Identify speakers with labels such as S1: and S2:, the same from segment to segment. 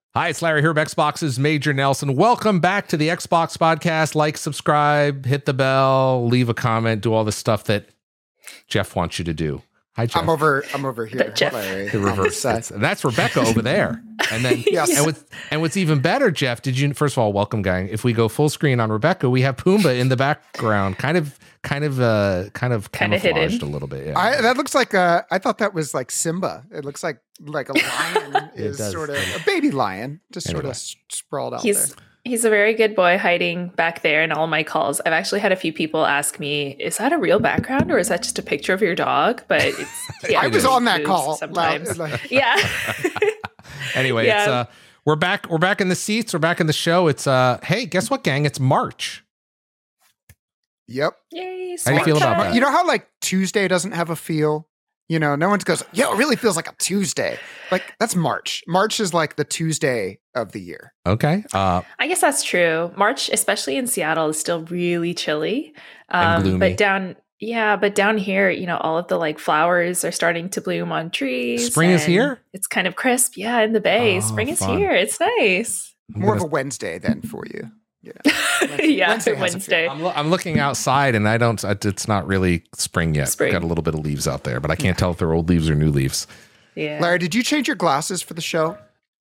S1: Hi, it's Larry here of Xbox's Major Nelson. Welcome back to the Xbox Podcast. Like, subscribe, hit the bell, leave a comment, do all the stuff that Jeff wants you to do. Hi, Jeff.
S2: I'm over here.
S3: Jeff.
S2: Larry.
S1: The reverse. And that's Rebecca over there. And then,
S2: Yes.
S1: and what's even better, Jeff, first of all, welcome, gang. If we go full screen on Rebecca, we have Pumbaa in the background, kind of camouflaged
S3: hidden.
S1: a little bit. Yeah.
S2: That looks like I thought that was like Simba. It looks like a lion is
S1: does.
S2: sort of a baby lion, just
S1: Anyway.
S2: sort of sprawled out there.
S3: He's a very good boy hiding back there in all my calls. I've actually had a few people ask me, is that a real background or is that just a picture of your dog? But it's
S2: I was on that call
S3: sometimes.
S2: Yeah.
S1: Anyway,
S3: Yeah.
S1: it's we're back in the seats, we're back in the show. It's hey, guess what, gang? It's March.
S2: Yep.
S3: Yay.
S1: How do you feel about
S3: Sparkle.
S1: that?
S2: You know how like Tuesday doesn't have a feel? You know, no one goes, yeah, it really feels like a Tuesday. Like that's March. March is like the Tuesday of the year.
S1: Okay.
S3: I guess that's true. March, especially in Seattle, is still really chilly.
S1: And gloomy.
S3: But down here, you know, all of the like flowers are starting to bloom on trees.
S1: Spring is
S3: and
S1: here?
S3: It's kind of crisp. Yeah, in the Bay.
S1: Oh,
S3: Spring is
S1: fun.
S3: here. It's nice.
S2: More of a Wednesday then for you. Yeah.
S3: Yeah,
S2: Wednesday has a
S3: Wednesday.
S1: I'm looking outside and it's not really spring yet.
S3: Spring.
S1: Got a little bit of leaves out there, but I can't tell if they're old leaves or new leaves.
S3: Yeah.
S2: Larry, did you change your glasses for the show?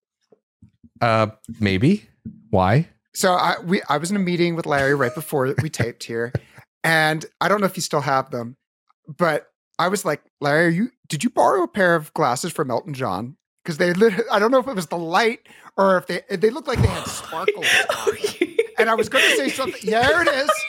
S1: Maybe. Why?
S2: So I was in a meeting with Larry right before we taped here, and I don't know if you still have them, but I was like, Larry, did you borrow a pair of glasses from Elton John? Because I don't know if it was the light or if they looked like they had sparkles. And I was going to say something. Yeah, there it is.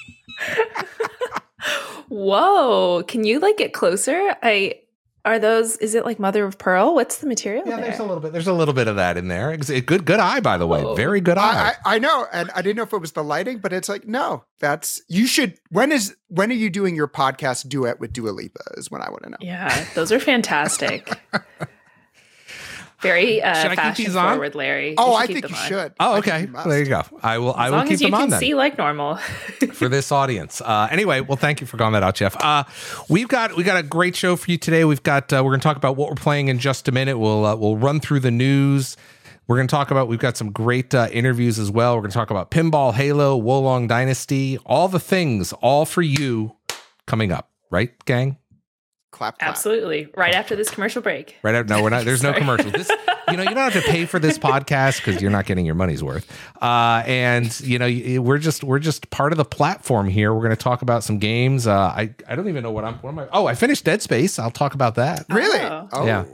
S3: Whoa. Can you like get closer? Is it like mother of pearl? What's the material?
S1: Yeah,
S3: there?
S1: there's a little bit of that in there. Good eye, by the way.
S3: Whoa.
S1: Very good eye.
S2: I know, and I didn't know if it was the lighting, but it's like, no, you should. When are you doing your podcast duet with Dua Lipa? Is what I want to know.
S3: Yeah, those are fantastic. Very
S1: Should I keep
S3: fashion
S1: these on?
S3: forward, Larry.
S2: Oh,
S3: should
S2: I
S3: keep
S2: think
S3: them
S2: you
S3: on.
S2: should.
S1: Oh,
S2: I think
S1: okay.
S2: you must.
S1: There you go. I will
S3: As long
S1: keep
S3: as you
S1: them on
S3: can
S1: then.
S3: see like normal.
S1: For this audience. Anyway, well, thank you for calling that out, Jeff. We got a great show for you today. We're going to talk about what we're playing in just a minute. We'll run through the news. We're going to talk about, we've got some great interviews as well. We're going to talk about Pinball, Halo, Wolong Dynasty, all the things, all for you coming up, right, gang?
S2: Clap, clap.
S3: Absolutely. Right after this commercial break.
S1: Right out. No, we're not. There's no
S3: Sorry.
S1: commercials. You don't have to pay for this podcast because you're not getting your money's worth. And we're just part of the platform here. We're going to talk about some games. I don't even know what am I? Oh, I finished Dead Space. I'll talk about that.
S2: Really?
S3: Oh.
S2: Oh.
S1: Yeah.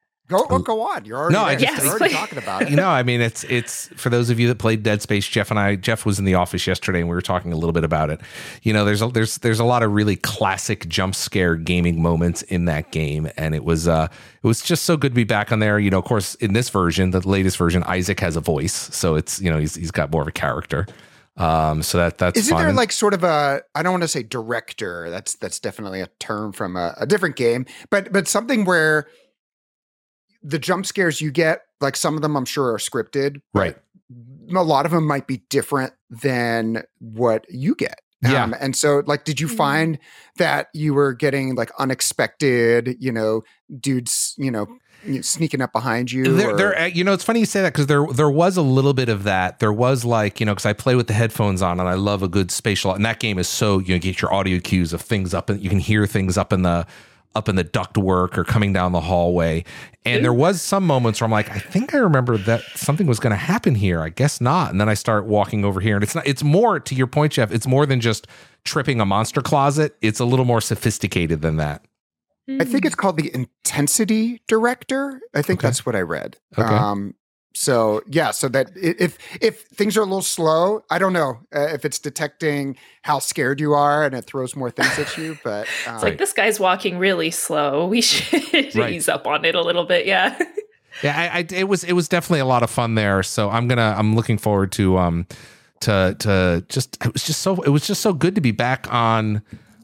S2: Go on. You're already
S1: No, I
S2: there.
S1: just-
S2: You're already talking about it.
S1: I mean, it's for those of you that played Dead Space. Jeff was in the office yesterday, and we were talking a little bit about it. There's a lot of really classic jump scare gaming moments in that game, and it was just so good to be back on there. Of course, in this version, the latest version, Isaac has a voice, so it's he's got more of a character. So that's
S2: Isn't
S1: fun.
S2: there like sort of I don't want to say director. That's definitely a term from a different game, but something where the jump scares you get, like some of them I'm sure are scripted,
S1: Right.
S2: but a lot of them might be different than what you get.
S1: Yeah.
S2: And so like, did you find that you were getting like unexpected, dudes, sneaking up behind you?
S1: It's funny you say that because there was a little bit of that. There was like, because I play with the headphones on and I love a good spatial, and that game is so, you get your audio cues of things up and you can hear things up in the ductwork or coming down the hallway. And there was some moments where I'm like, I think I remember that something was going to happen here. I guess not. And then I start walking over here and it's more, to your point, Jeff, it's more than just tripping a monster closet. It's a little more sophisticated than that.
S2: I think it's called the intensity director. I think
S1: Okay.
S2: that's what I read.
S1: Okay.
S2: So that if things are a little slow, I don't know if it's detecting how scared you are and it throws more things at you. But
S3: It's like, this guy's walking really slow. We should
S1: Right.
S3: ease up on it a little bit. Yeah.
S1: Yeah, it was definitely a lot of fun there. So I'm looking forward to it was just so good to be back on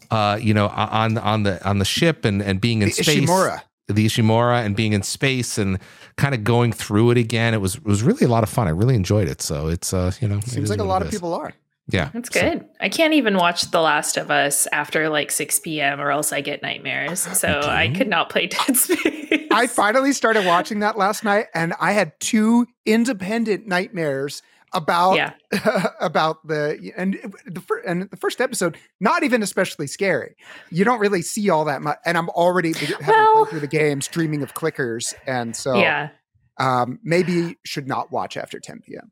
S1: on the ship and being in space. The Ishimura and being in space and kind of going through it again. It was really a lot of fun. I really enjoyed it. So it's
S2: seems like a lot of people are.
S1: Yeah.
S3: That's good. I can't even watch The Last of Us after like 6 p.m. or else I get nightmares. So I could not play Dead Space.
S2: I finally started watching that last night, and I had 2 independent nightmares about about the first episode. Not even especially scary. You don't really see all that much, and I'm already having played through the games, dreaming of clickers, and so maybe should not watch after 10 p.m.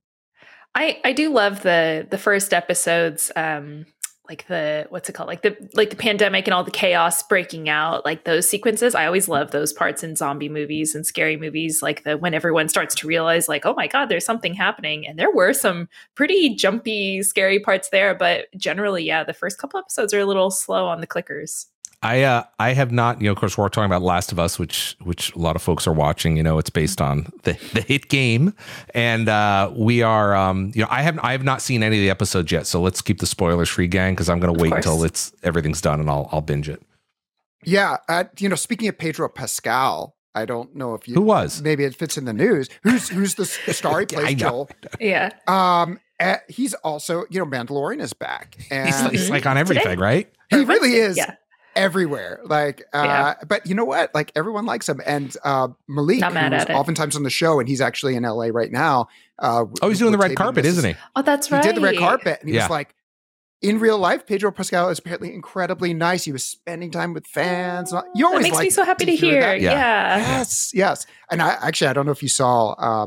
S3: I do love the first episodes, like the what's it called, like the pandemic and all the chaos breaking out, like those sequences. I always love those parts in zombie movies and scary movies, like when everyone starts to realize, like, oh my god, there's something happening. And there were some pretty jumpy, scary parts there, but generally, the first couple episodes are a little slow on the clickers.
S1: I have not, of course, we're talking about Last of Us, which a lot of folks are watching. It's based on the hit game, and we are, I have not seen any of the episodes yet. So let's keep the spoilers free, gang, because I'm going to wait until everything's done, and I'll binge it.
S2: Yeah, speaking of Pedro Pascal, I don't know if you
S1: who was
S2: maybe it fits in the news. Who's the star he plays Joel?
S3: Yeah.
S2: He's also Mandalorian is back, and
S1: he's like on everything, right?
S2: He really is.
S3: Yeah.
S2: Everywhere, but you know what? Like everyone likes him, and Malik, who's oftentimes on the show, and he's actually in LA right now.
S1: He's doing the red carpet, isn't he?
S3: Oh, that's right.
S2: He did the red carpet, and he was like, in real life, Pedro Pascal is apparently incredibly nice. He was spending time with fans. You always
S3: that makes me so happy to hear.
S2: That.
S3: Yeah.
S2: Yes. And I don't know if you saw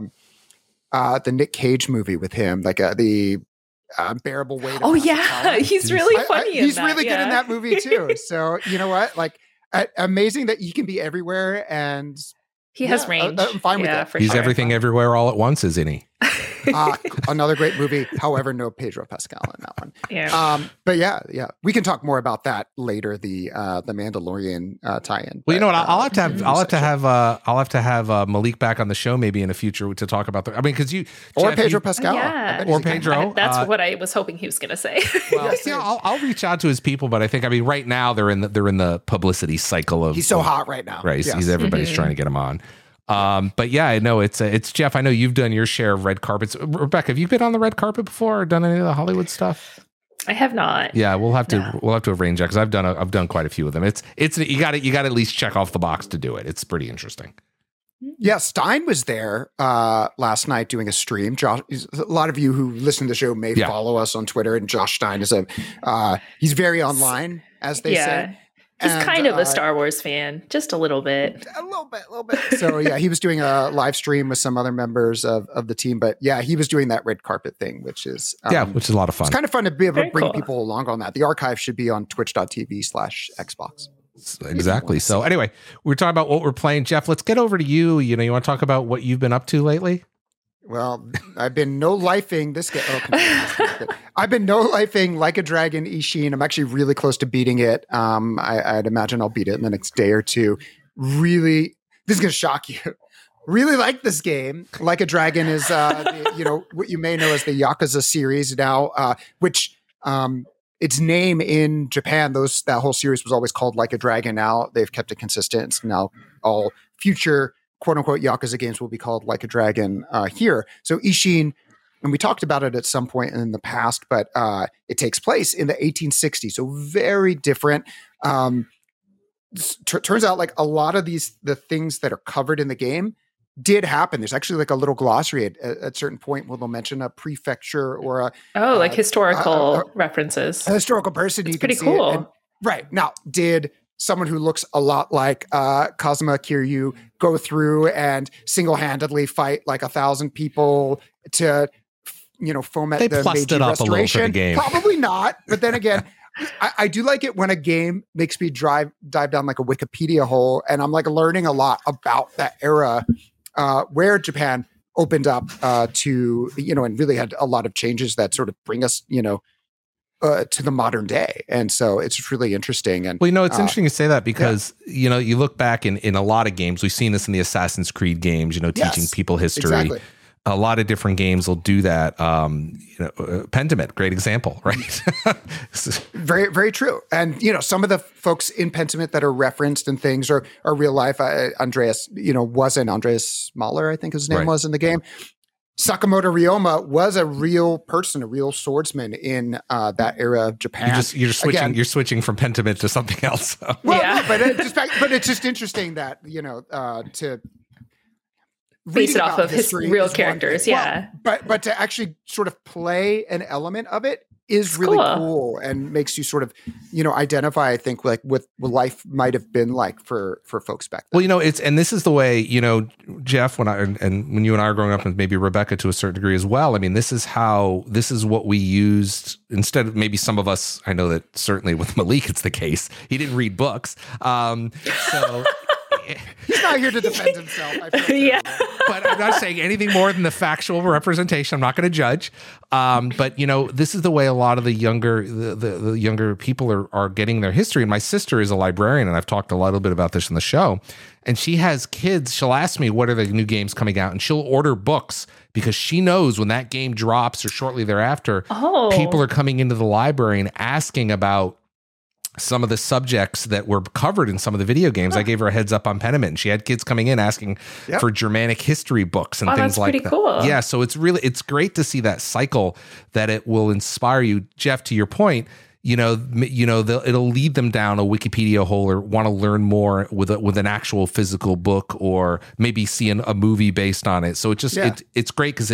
S2: the Nick Cage movie with him, like the Unbearable Weight.
S3: Oh yeah, he's really funny.
S2: He's really good in that movie too. So you know what? Like, amazing that he can be everywhere, and
S3: he has range.
S2: I'm fine with that.
S1: He's everything everywhere all at once, isn't he?
S2: Another great movie. However, no Pedro Pascal in that one.
S3: Yeah.
S2: But yeah, we can talk more about that later. The Mandalorian tie-in.
S1: Well, you know what? I'll have to have Malik back on the show maybe in the future to talk about because
S2: or Pedro Pascal,
S1: or Pedro.
S3: That's what I was hoping he was going to say.
S1: Well, I'll reach out to his people, but I think right now they're in the publicity cycle of.
S2: He's so hot right now.
S1: Right, he's everybody's trying to get him on. But yeah, I know it's Jeff. I know you've done your share of red carpets. Rebecca, have you been on the red carpet before or done any of the Hollywood stuff?
S3: I have not.
S1: Yeah, we'll have to arrange that because I've done quite a few of them. It's you got to at least check off the box to do it. It's pretty interesting.
S2: Yeah, Stein was there last night doing a stream. Josh, a lot of you who listen to the show may follow us on Twitter, and Josh Stein is he's very online, as they say.
S3: He's kind of a Star Wars fan, just a little bit.
S2: A little bit. So yeah, he was doing a live stream with some other members of the team. But yeah, he was doing that red carpet thing, which is a lot of fun. It's kind of fun to be able to bring people along on that. The archive should be on twitch.tv/Xbox.
S1: Exactly. So anyway, we're talking about what we're playing. Jeff, let's get over to you. You want to talk about what you've been up to lately?
S2: Well, I've been no-lifing this game. I've been no-lifing Like a Dragon Ishin. I'm actually really close to beating it. I'd imagine I'll beat it in the next day or two. Really, this is going to shock you. Really like this game. Like a Dragon is, what you may know as the Yakuza series now, which its name in Japan, that whole series was always called Like a Dragon. Now they've kept it consistent. It's now all future quote-unquote Yakuza games will be called Like a Dragon here. So Ishin, and we talked about it at some point in the past, but it takes place in the 1860s, so very different. Turns out like a lot of the things that are covered in the game did happen. There's actually like a little glossary at a certain point where they'll mention a prefecture or
S3: like historical references.
S2: A historical person.
S3: It's pretty cool.
S2: And, right. Now, did someone who looks a lot like Kazuma Kiryu go through and single-handedly fight like 1,000 people to, foment
S1: they
S2: the
S1: plussed
S2: Meiji
S1: it up
S2: Restoration?
S1: A little for the game.
S2: Probably not. But then again, I do like it when a game makes me dive down like a Wikipedia hole, and I'm like learning a lot about that era where Japan opened up to, and really had a lot of changes that sort of bring us, to the modern day. And so it's really interesting. And
S1: well, it's interesting you say that because, you look back in a lot of games, we've seen this in the Assassin's Creed games, teaching people history.
S2: Exactly.
S1: A lot of different games will do that. Pentiment, great example, right?
S2: Very, very true. And, some of the folks in Pentiment that are referenced and things are real life. Andreas Mahler, I think his name was in the game. Sakamoto Ryoma was a real person, a real swordsman in that era of Japan.
S1: You're switching. Again, you're switching from Pentiment to something else. So.
S2: Well, yeah. No, but it's just interesting that to
S3: base it off of his real characters. Yeah,
S2: but to actually sort of play an element of it is really cool and makes you sort of, identify, I think, like with what life might have been like for folks back then.
S1: Well, and this is the way, Jeff, when you and I are growing up, and maybe Rebecca to a certain degree as well. I mean, this is what we used instead of maybe some of us. I know that certainly with Malik, it's the case. He didn't read books. So
S2: he's not here to defend himself.
S3: Yeah.
S1: But I'm not saying anything more than the factual representation. I'm not going to judge. But this is the way a lot of the younger people are getting their history. And my sister is a librarian, and I've talked a little bit about this in the show. And she has kids. She'll ask me, what are the new games coming out? And she'll order books because she knows when that game drops or shortly thereafter, people are coming into the library and asking about some of the subjects that were covered in some of the video games. I gave her a heads up on Pentiment, and she had kids coming in asking for Germanic history books and things like that.
S3: Cool.
S1: Yeah, so it's great to see that cycle, that it will inspire you. Jeff, to your point, it'll lead them down a Wikipedia hole or want to learn more with an actual physical book, or maybe see a movie based on it. So it's great because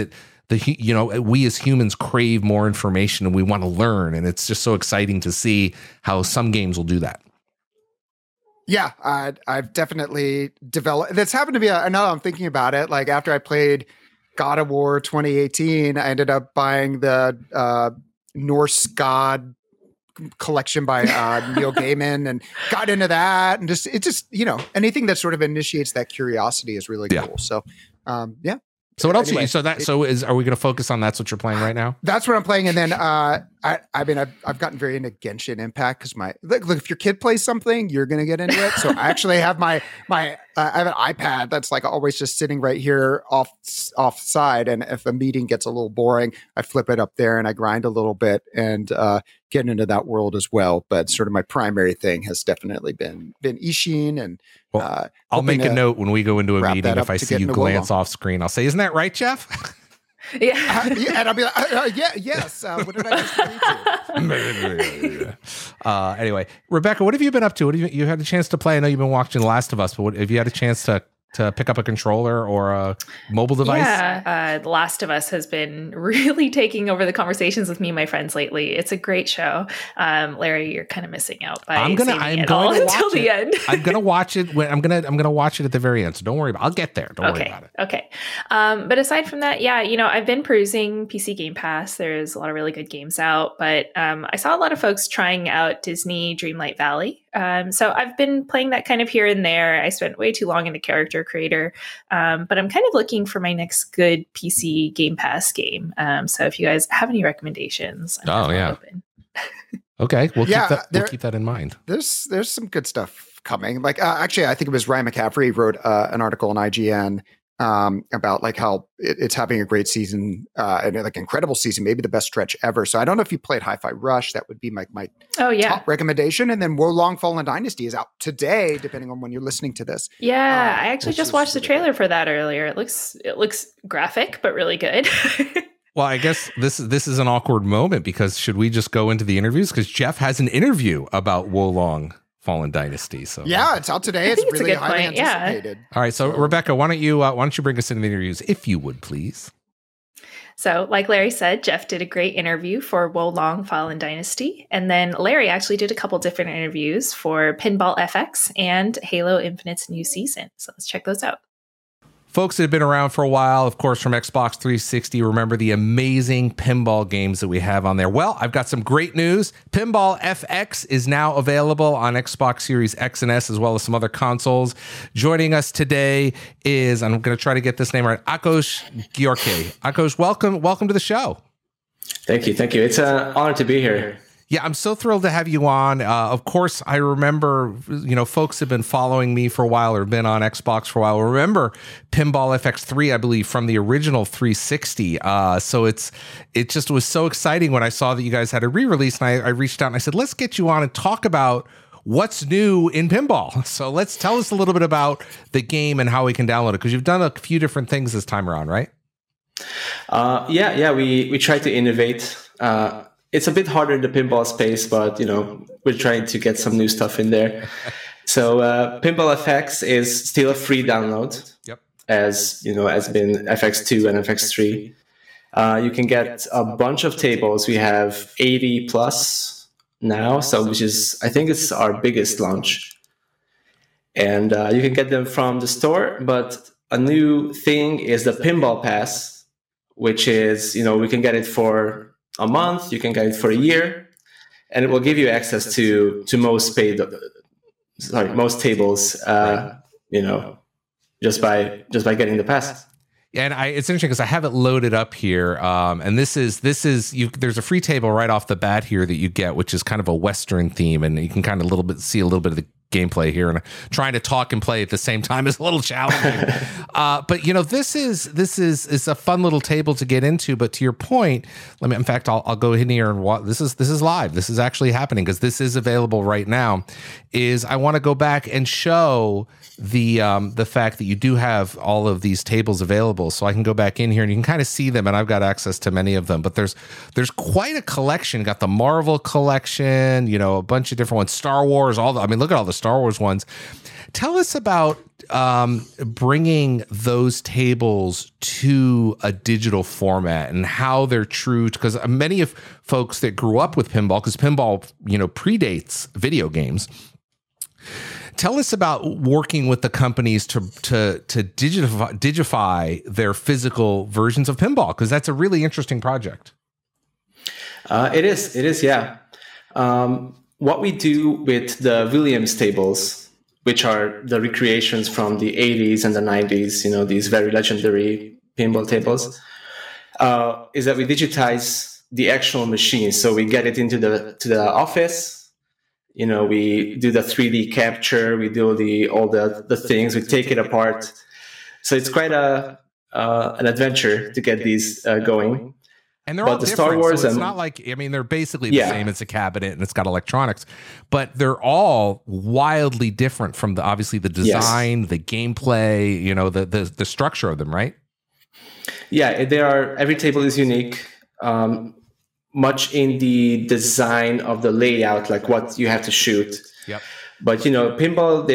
S1: we as humans crave more information and we want to learn. And it's just so exciting to see how some games will do that.
S2: Yeah, I've definitely developed. That's happened to me. Now I'm thinking about it. Like after I played God of War 2018, I ended up buying the Norse God collection by Neil Gaiman and got into that. And anything that sort of initiates that curiosity is really cool. So, yeah.
S1: So what else? Anyway, are we going to focus on that's what you're playing right now?
S2: That's what I'm playing, and then I've gotten very into Genshin Impact because look, if your kid plays something, you're going to get into it. So I actually have I have an iPad that's like always just sitting right here off side, and if a meeting gets a little boring, I flip it up there and I grind a little bit and get into that world as well. But sort of my primary thing has definitely been Ishin and.
S1: Well, I'll make a note when we go into a meeting. If I see you glance off screen, I'll say, "Isn't that right, Jeff?"
S3: Yeah,
S2: and I'll be like, yes. What did I just agree
S1: to? Anyway, Rebecca, what have you been up to? What have you had a chance to play? I know you've been watching The Last of Us, but have you had a chance to pick up a controller or a mobile device?
S3: Yeah, The Last of Us has been really taking over the conversations with me and my friends lately. It's a great show. Larry, you're kind of missing out by until the end.
S1: I'm gonna watch it. I'm gonna watch it at the very end. So don't worry about it. I'll get there. Don't worry about it.
S3: Okay. But aside from that, I've been perusing PC Game Pass. There's a lot of really good games out, but I saw a lot of folks trying out Disney Dreamlight Valley. So I've been playing that kind of here and there. I spent way too long in the character creator, but I'm kind of looking for my next good PC Game Pass game. So if you guys have any recommendations, I'm open.
S1: Okay, we'll keep that in mind.
S2: There's some good stuff coming. Like actually, I think it was Ryan McCaffrey wrote an article on IGN about like how it's having a great season and like incredible season, maybe the best stretch ever. So I don't know if you played Hi-Fi Rush. That would be my top recommendation. And then Wo Long Fallen Dynasty is out today, depending on when you're listening to this.
S3: Yeah, I actually just watched the trailer for that earlier. It looks graphic, but really good.
S1: Well, I guess this is an awkward moment because should we just go into the interviews? Because Jeff has an interview about Wo Long Fallen Dynasty. So
S2: yeah, it's out today. It's really highly anticipated.
S1: All right, so Rebecca, why don't you bring us into the interviews, if you would, please?
S3: So, like Larry said, Jeff did a great interview for Wo Long Fallen Dynasty, and then Larry actually did a couple different interviews for Pinball FX and Halo Infinite's new season. So let's check those out.
S1: Folks that have been around for a while, of course, from Xbox 360, remember the amazing pinball games that we have on there. Well, I've got some great news. Pinball FX is now available on Xbox Series X and S, as well as some other consoles. Joining us today is, I'm going to try to get this name right, Akos Giorke. Akos, welcome to the show.
S4: Thank you. It's an honor to be here.
S1: Yeah, I'm so thrilled to have you on. Of course, I remember, folks have been following me for a while or been on Xbox for a while. Remember Pinball FX3, I believe, from the original 360. So it just was so exciting when I saw that you guys had a re-release, and I reached out and I said, let's get you on and talk about what's new in pinball. So let's tell us a little bit about the game and how we can download it, because you've done a few different things this time around, right?
S4: We try to innovate. It's a bit harder in the pinball space, but we're trying to get some new stuff in there. So Pinball FX is still a free download.
S1: Yep.
S4: As been FX2 and FX3. You can get a bunch of tables. We have 80 plus now, so which is, I think it's our biggest launch. And you can get them from the store, but a new thing is the Pinball Pass, which is, we can get it for a month, you can get it for a year, and it will give you access to most tables, just by getting the pass.
S1: Yeah, and it's interesting because I have it loaded up here, and this is there's a free table right off the bat here that you get, which is kind of a Western theme, and you can kind of see a little bit of the gameplay here, and trying to talk and play at the same time is a little challenging. But this is a fun little table to get into. But to your point, I'll go in here and watch. This is live. This is actually happening because this is available right now. I want to go back and show the fact that you do have all of these tables available, so I can go back in here and you can kind of see them, and I've got access to many of them. But there's quite a collection. You got the Marvel collection, a bunch of different ones, Star Wars, look at all the Star Wars ones. Tell us about bringing those tables to a digital format and how they're true, because many of folks that grew up with pinball, because pinball predates video games. Tell us about working with the companies to digify their physical versions of pinball, because that's a really interesting project.
S4: It is, yeah. What we do with the Williams tables, which are the recreations from the 80s and the 90s, these very legendary pinball tables, is that we digitize the actual machine. So we get it into the office. We do the 3D capture, we do all the things, we take it apart. So it's quite an adventure to get these going.
S1: And they're all different. Star Wars, so it's not like, they're basically the same. It's a cabinet and it's got electronics, but they're all wildly different from obviously the design, the gameplay, the structure of them, right?
S4: Yeah, every table is unique. Much in the design of the layout, like what you have to shoot.
S1: Yep.
S4: But pinball,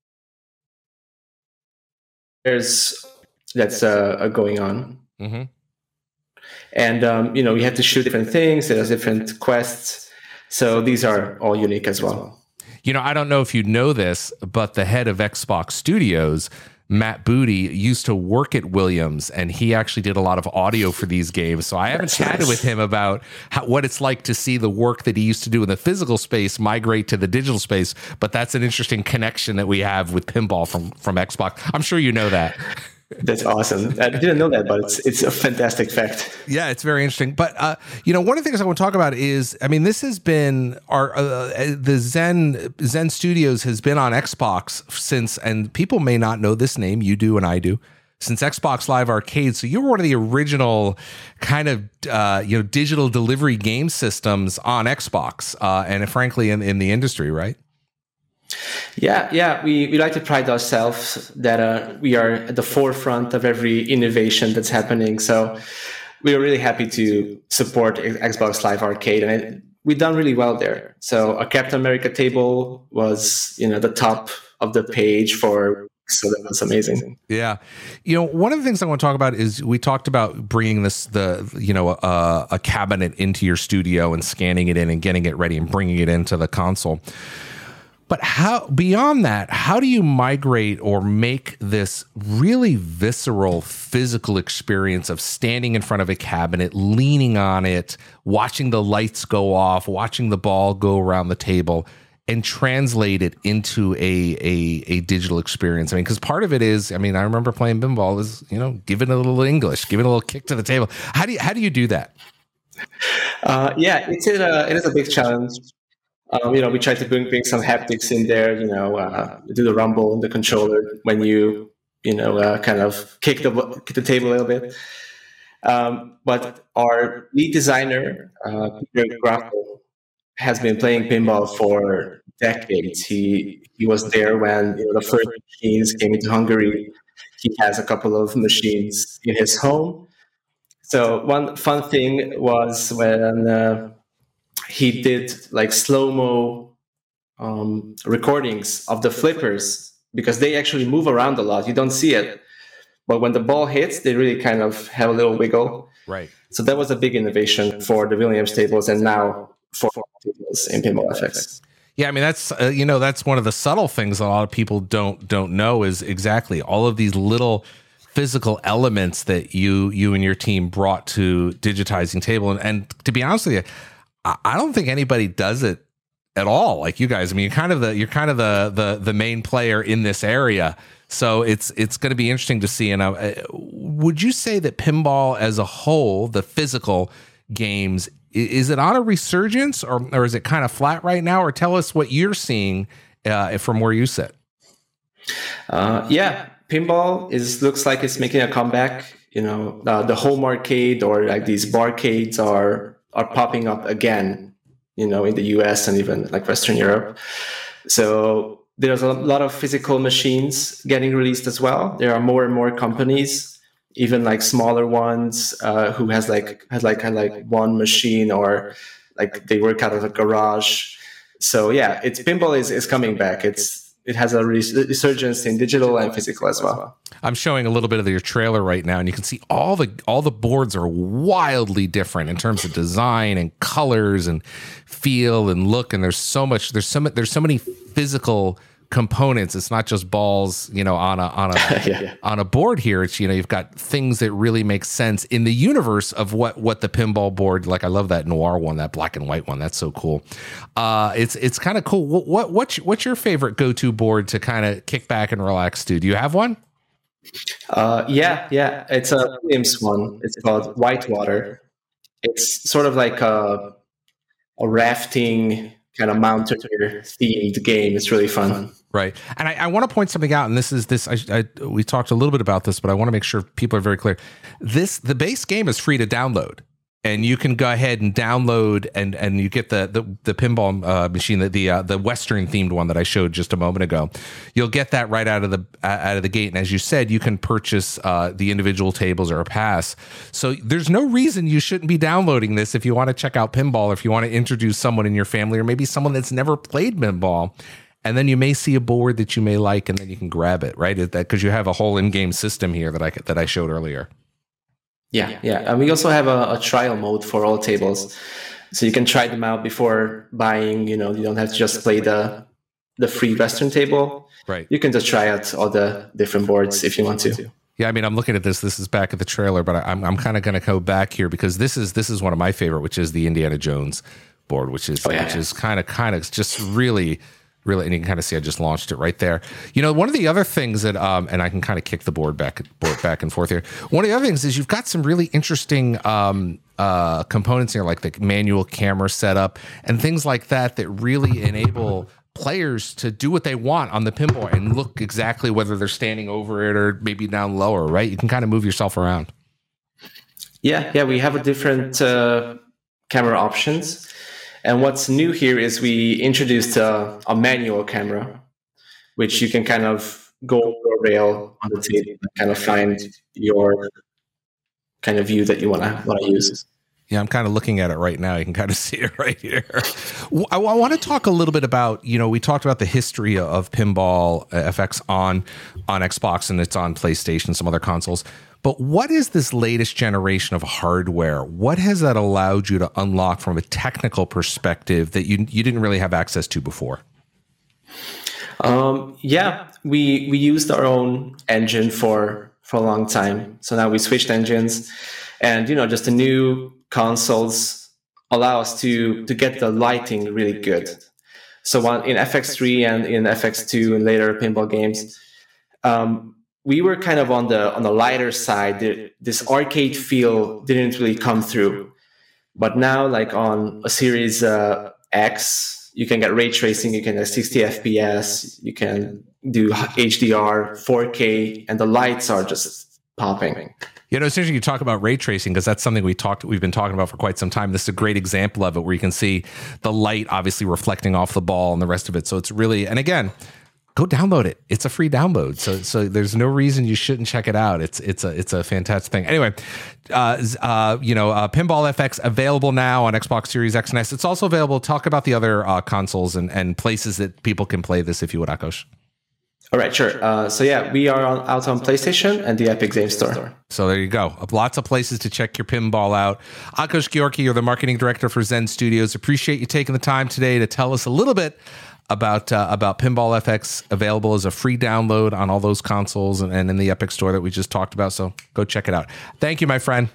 S4: that's going on.
S1: Mm-hmm.
S4: And we have to shoot different things. There's different quests, so these are all unique as well.
S1: I don't know if you know this, but the head of Xbox Studios, Matt Booty, used to work at Williams, and he actually did a lot of audio for these games. So I haven't chatted with him about what it's like to see the work that he used to do in the physical space migrate to the digital space. But that's an interesting connection that we have with pinball from Xbox. I'm sure you know that.
S4: That's awesome. I didn't know that, but it's a fantastic fact.
S1: Yeah, it's very interesting. But one of the things I want to talk about is, this has been the Zen Studios has been on Xbox since, and people may not know this name, you do and I do, since Xbox Live Arcade. So you were one of the original kind of digital delivery game systems on Xbox, and frankly in the industry, right?
S4: Yeah. We like to pride ourselves that we are at the forefront of every innovation that's happening. So we are really happy to support Xbox Live Arcade, and we've done really well there. So a Captain America table was, the top of the page so that was amazing.
S1: Yeah. One of the things I want to talk about is we talked about bringing a cabinet into your studio and scanning it in and getting it ready and bringing it into the console. But beyond that, how do you migrate or make this really visceral physical experience of standing in front of a cabinet, leaning on it, watching the lights go off, watching the ball go around the table, and translate it into a digital experience? Because part of it is, I remember playing pinball is, giving a little English, giving a little kick to the table. How do you do that?
S4: It is a big challenge. We try to bring some haptics in there, do the rumble in the controller when you, kind of kick the table a little bit. But our lead designer, Peter Graffel, has been playing pinball for decades. He was there when the first machines came into Hungary. He has a couple of machines in his home. So one fun thing was when he did like slow-mo recordings of the flippers, because they actually move around a lot. You don't see it. But when the ball hits, they really kind of have a little wiggle.
S1: Right.
S4: So that was a big innovation for the Williams tables, and now for tables in Pinball FX.
S1: Yeah, I mean that's that's one of the subtle things a lot of people don't know is exactly all of these little physical elements that you and your team brought to digitizing table. And to be honest with you, I don't think anybody does it at all like you guys. I mean, you're kind of the main player in this area. So it's going to be interesting to see. And would you say that pinball as a whole, the physical games, is it on a resurgence or is it kind of flat right now? Or tell us what you're seeing from where you sit.
S4: Yeah, pinball looks like it's making a comeback. The home arcade or like these barcades are popping up again, in the US and even like Western Europe. So there's a lot of physical machines getting released as well. There are more and more companies, even like smaller ones, who has one machine or like they work out of a garage. So yeah, pinball is coming back. It has a resurgence in digital and physical as well.
S1: I'm showing a little bit of your trailer right now, and you can see all the boards are wildly different in terms of design and colors and feel and look. And there's so many physical components. It's not just balls, on a board here. It's you've got things that really make sense in the universe of what the pinball board. Like I love that noir one, that black and white one. That's so cool. It's kind of cool. What's your favorite go-to board to kind of kick back and relax to? Do you have one?
S4: Yeah. It's a Williams one. It's called Whitewater. It's sort of like a rafting kind of mountaineer themed game. It's really fun.
S1: Right. And I want to point something out, and we talked a little bit about this, but I want to make sure people are very clear. The base game is free to download, and you can go ahead and download and you get the pinball machine, the Western themed one that I showed just a moment ago. You'll get that right out of the gate. And as you said, you can purchase the individual tables or a pass. So there's no reason you shouldn't be downloading this if you want to check out pinball, if you want to introduce someone in your family, or maybe someone that's never played pinball. And then you may see a board that you may like, and then you can grab it, right? Because you have a whole in-game system here that I showed earlier.
S4: Yeah. And we also have a trial mode for all tables. So you can try them out before buying. You don't have to just play the free Western table.
S1: Right.
S4: You can just try out all the different boards if you want to.
S1: Yeah, I mean, I'm looking at this. This is back at the trailer, but I'm kind of going to go back here because this is one of my favorite, which is the Indiana Jones board, which is kind of just really. And you can kind of see I just launched it right there. One of the other things that, and I can kind of kick the board back and forth here. One of the other things is you've got some really interesting components here, like the manual camera setup and things like that really enable players to do what they want on the pinball and look exactly whether they're standing over it or maybe down lower, right? You can kind of move yourself around.
S4: Yeah, we have a different camera options. And what's new here is we introduced a manual camera, which you can kind of go over a rail on the table and kind of find your kind of view that you want to use.
S1: Yeah, I'm kind of looking at it right now. You can kind of see it right here. I want to talk a little bit about, we talked about the history of Pinball FX on Xbox, and it's on PlayStation, some other consoles. But what is this latest generation of hardware? What has that allowed you to unlock from a technical perspective that you didn't really have access to before?
S4: We used our own engine for a long time. So now we switched engines, and just the new consoles allow us to get the lighting really good. So in FX3 and in FX2 and later pinball games, we were kind of on the lighter side. This arcade feel didn't really come through. But now, like on a Series X, you can get ray tracing, you can get 60 FPS, you can do HDR, 4K, and the lights are just popping.
S1: It's interesting you talk about ray tracing because that's something we've been talking about for quite some time. This is a great example of it where you can see the light obviously reflecting off the ball and the rest of it. So it's really, and again, go download it. It's a free download. So there's no reason you shouldn't check it out. It's a fantastic thing. Anyway, Pinball FX available now on Xbox Series X and S. It's also available. Talk about the other consoles and places that people can play this, if you would, Akos.
S4: All right, sure. We are out on PlayStation and the Epic Games Store.
S1: So there you go. Lots of places to check your pinball out. Akos Georgi, you're the marketing director for Zen Studios. Appreciate you taking the time today to tell us a little bit about Pinball FX, available as a free download on all those consoles and in the Epic Store that we just talked about. So go check it out. Thank you, my friend.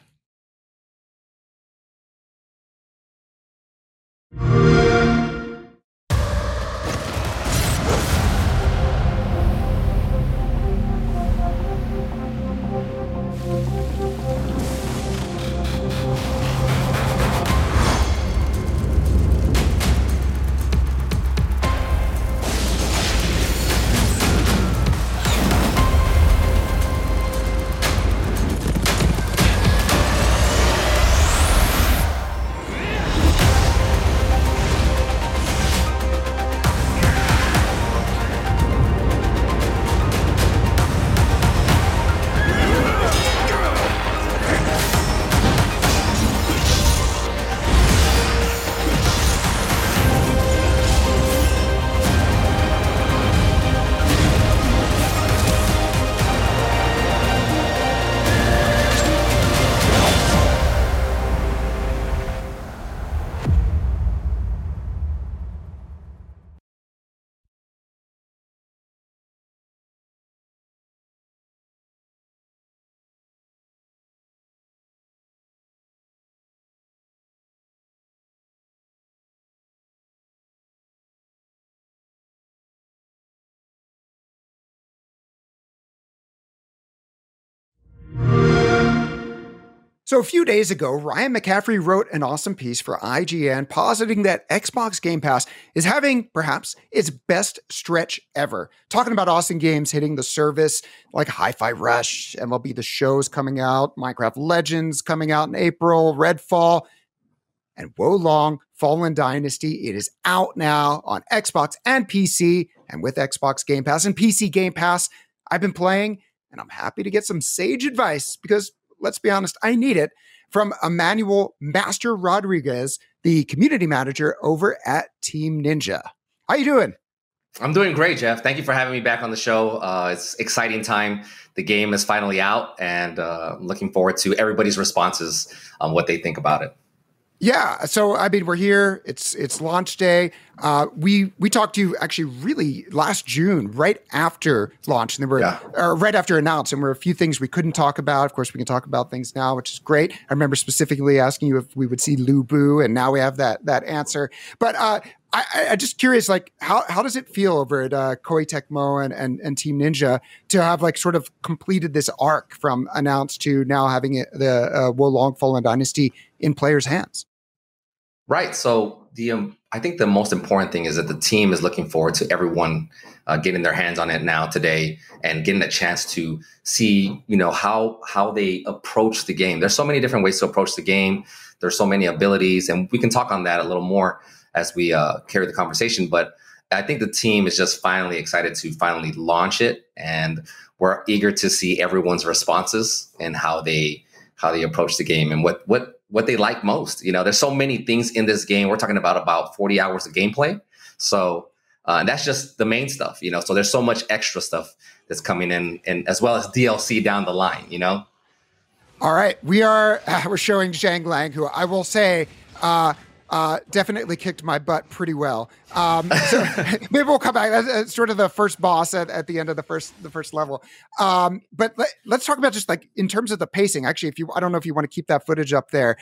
S2: So a few days ago, Ryan McCaffrey wrote an awesome piece for IGN positing that Xbox Game Pass is having perhaps its best stretch ever. Talking about awesome games hitting the service like Hi-Fi Rush, MLB The Show's coming out, Minecraft Legends coming out in April, Redfall, and Wo Long Fallen Dynasty. It is out now on Xbox and PC, and with Xbox Game Pass and PC Game Pass, I've been playing, and I'm happy to get some sage advice because let's be honest, I need it, from Emmanuel Master Rodriguez, the community manager over at Team Ninja. How you doing?
S5: I'm doing great, Jeff. Thank you for having me back on the show. It's exciting time. The game is finally out, and looking forward to everybody's responses on what they think about it.
S2: Yeah, so I mean, we're here. It's launch day. We talked to you actually really last June, right after launch, and there were right after announced, and there were a few things we couldn't talk about. Of course, we can talk about things now, which is great. I remember specifically asking you if we would see Lu Bu, and now we have that answer. But I just curious, like how does it feel over at Koei Tecmo and Team Ninja to have like sort of completed this arc from announced to now having the Wo Long Fallen Dynasty in players' hands?
S5: Right. So I think the most important thing is that the team is looking forward to everyone getting their hands on it now today and getting a chance to see, how they approach the game. There's so many different ways to approach the game. There's so many abilities, and we can talk on that a little more as we carry the conversation. But I think the team is just finally excited to finally launch it, and we're eager to see everyone's responses and how they approach the game and what they like most. There's so many things in this game. We're talking about 40 hours of gameplay. So and that's just the main stuff, so there's so much extra stuff that's coming in, and as well as DLC down the line,
S2: All right. we're showing Zhang Lang, who I will say, definitely kicked my butt pretty well. So maybe we'll come back. That's sort of the first boss at the end of the first level. But let's talk about just like in terms of the pacing. Actually, I don't know if you want to keep that footage up there.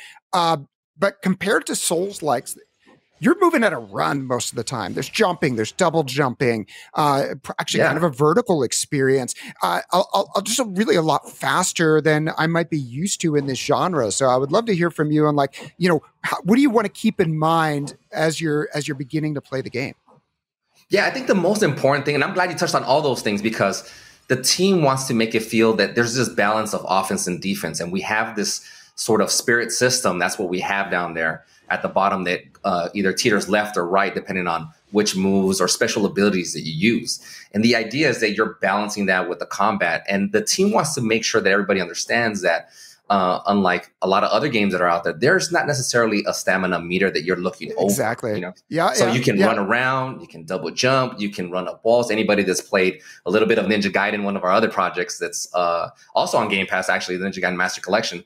S2: But compared to Souls-likes, you're moving at a run most of the time. There's jumping, there's double jumping, actually kind of a vertical experience. I'll just really a lot faster than I might be used to in this genre. So I would love to hear from you on what do you want to keep in mind as you're beginning to play the game?
S5: Yeah, I think the most important thing, and I'm glad you touched on all those things, because the team wants to make it feel that there's this balance of offense and defense, and we have this sort of spirit system. That's what we have down there at the bottom that either teeters left or right, depending on which moves or special abilities that you use. And the idea is that you're balancing that with the combat. And the team wants to make sure that everybody understands that unlike a lot of other games that are out there, there's not necessarily a stamina meter that you're looking over.
S2: Exactly.
S5: You know?
S2: So
S5: you can run around, you can double jump, you can run up walls. Anybody that's played a little bit of Ninja Gaiden, one of our other projects that's also on Game Pass, actually, the Ninja Gaiden Master Collection,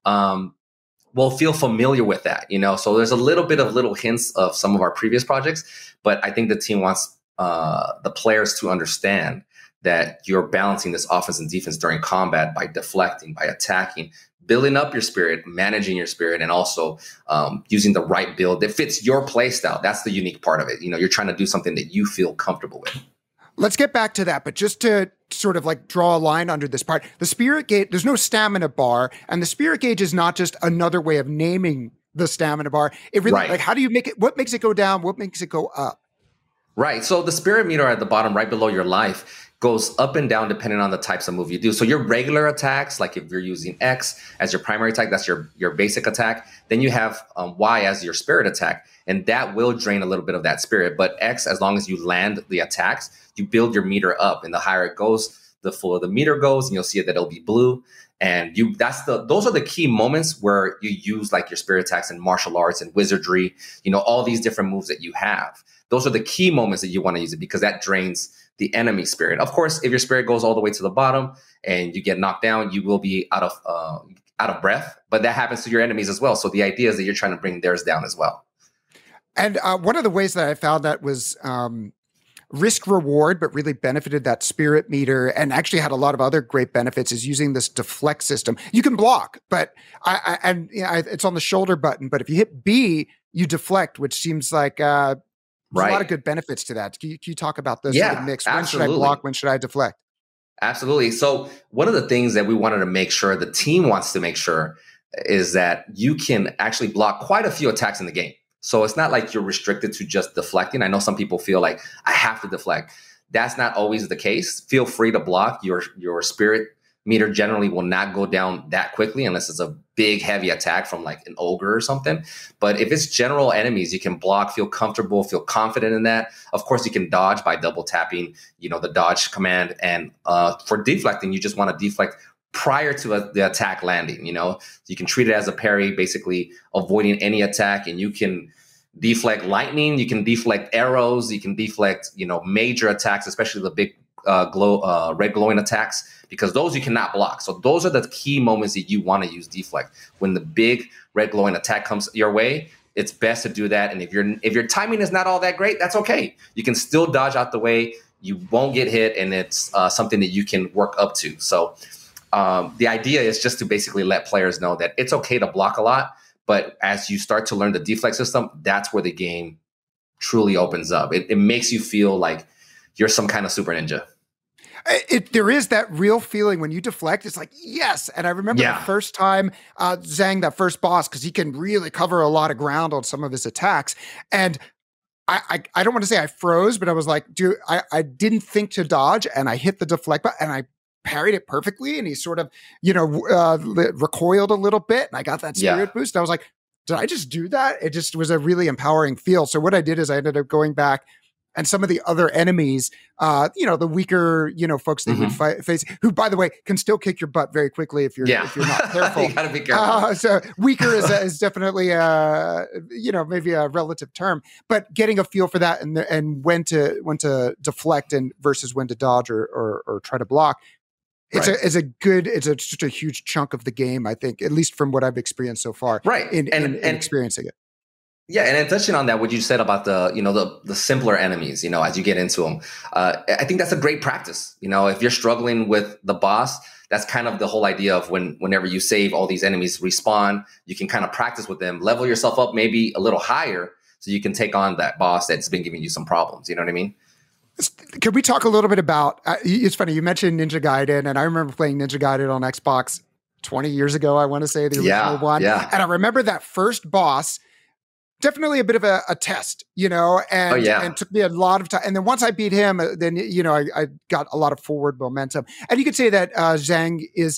S5: will feel familiar with that. So there's a little bit of little hints of some of our previous projects, but I think the team wants the players to understand that you're balancing this offense and defense during combat by deflecting, by attacking, building up your spirit, managing your spirit, and also using the right build that fits your play style. That's the unique part of it. You're trying to do something that you feel comfortable with.
S2: Let's get back to that, but just to sort of like draw a line under this part, the spirit gauge, there's no stamina bar, and the spirit gauge is not just another way of naming the stamina bar. It really, like, how do you make it, what makes it go down? What makes it go up?
S5: Right. So the spirit meter at the bottom, right below your life, goes up and down depending on the types of move you do. So your regular attacks, like if you're using X as your primary attack, that's your basic attack. Then you have Y as your spirit attack, and that will drain a little bit of that spirit. But X, as long as you land the attacks, you build your meter up, and the higher it goes, the fuller the meter goes, and you'll see that it'll be blue. And those are the key moments where you use like your spirit attacks in martial arts and wizardry, all these different moves that you have. Those are the key moments that you want to use it, because that drains the enemy spirit. Of course, if your spirit goes all the way to the bottom and you get knocked down, you will be out of breath, but that happens to your enemies as well. So the idea is that you're trying to bring theirs down as well.
S2: And one of the ways that I found that was risk reward, but really benefited that spirit meter and actually had a lot of other great benefits, is using this deflect system. You can block, but it's on the shoulder button, but if you hit B, you deflect, which seems like there's a lot of good benefits to that. Can you talk about this sort of mix? When should I block? When should I deflect?
S5: Absolutely. So one of the things that we wanted to make sure, the team wants to make sure, is that you can actually block quite a few attacks in the game. So it's not like you're restricted to just deflecting. I know some people feel like I have to deflect. That's not always the case. Feel free to block. Your spirit meter generally will not go down that quickly unless it's a big, heavy attack from like an ogre or something. But if it's general enemies, you can block, feel comfortable, feel confident in that. Of course, you can dodge by double tapping, the dodge command. And for deflecting, you just want to deflect prior to the attack landing. You can treat it as a parry, basically avoiding any attack, and you can deflect lightning, you can deflect arrows, you can deflect, major attacks, especially the big red glowing attacks, because those you cannot block. So those are the key moments that you want to use deflect. When the big red glowing attack comes your way, it's best to do that. And if your timing is not all that great, that's okay. You can still dodge out the way. You won't get hit, and it's something that you can work up to. So the idea is just to basically let players know that it's okay to block a lot, but as you start to learn the deflect system, that's where the game truly opens up. It makes you feel like you're some kind of super ninja.
S2: There is that real feeling when you deflect. It's like, yes. And I remember the first time Zhang, that first boss, because he can really cover a lot of ground on some of his attacks. And I don't want to say I froze, but I was like, dude, I didn't think to dodge, and I hit the deflect button and I parried it perfectly. And he sort of, recoiled a little bit, and I got that spirit boost. And I was like, did I just do that? It just was a really empowering feel. So what I did is I ended up going back, and some of the other enemies, the weaker, folks that would face, who, by the way, can still kick your butt very quickly if you're not careful.
S5: You gotta be careful.
S2: So weaker is definitely maybe a relative term, but getting a feel for that and when to deflect and versus when to dodge or try to block. It's just a huge chunk of the game, I think, at least from what I've experienced so far. Right. In experiencing it.
S5: Yeah, and then touching on that, what you said about the simpler enemies, as you get into them, I think that's a great practice. If you're struggling with the boss, that's kind of the whole idea of whenever you save, all these enemies respawn, you can kind of practice with them, level yourself up maybe a little higher so you can take on that boss that's been giving you some problems. You know what I mean?
S2: Can we talk a little bit about, it's funny, you mentioned Ninja Gaiden, and I remember playing Ninja Gaiden on Xbox 20 years ago, I want to say, the original one. Yeah. And I remember that first boss, definitely a bit of a test, and took me a lot of time. And then once I beat him, then, I got a lot of forward momentum. And you could say that Zhang is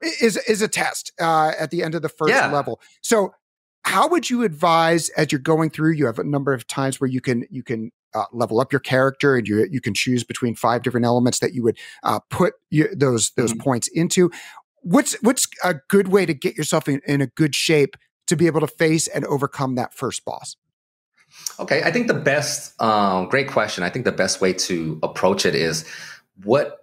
S2: a test at the end of the first level. So how would you advise, as you're going through, you have a number of times where you can level up your character, and you can choose between 5 different elements that you would put those points into. What's a good way to get yourself in a good shape to be able to face and overcome that first boss?
S5: Okay, I think the best, great question. I think the best way to approach it is what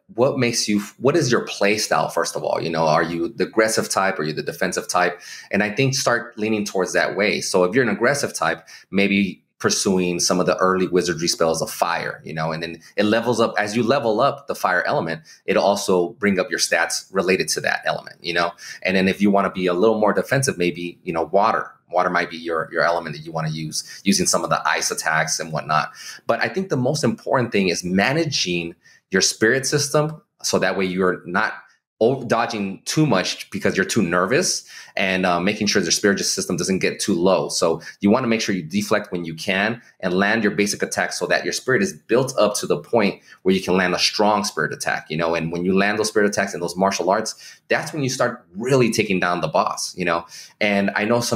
S5: is your play style, first of all? Are you the aggressive type? Are you the defensive type? And I think start leaning towards that way. So if you're an aggressive type, maybe pursuing some of the early wizardry spells of fire, and then it levels up. As you level up the fire element, it'll also bring up your stats related to that element, and then if you want to be a little more defensive, maybe, water might be your element that you want to use, using some of the ice attacks and whatnot. But I think the most important thing is managing your spirit system, so that way you're not dodging too much because you're too nervous, and making sure the spirit system doesn't get too low. So you want to make sure you deflect when you can and land your basic attack so that your spirit is built up to the point where you can land a strong spirit attack, and when you land those spirit attacks in those martial arts, that's when you start really taking down the boss, And I know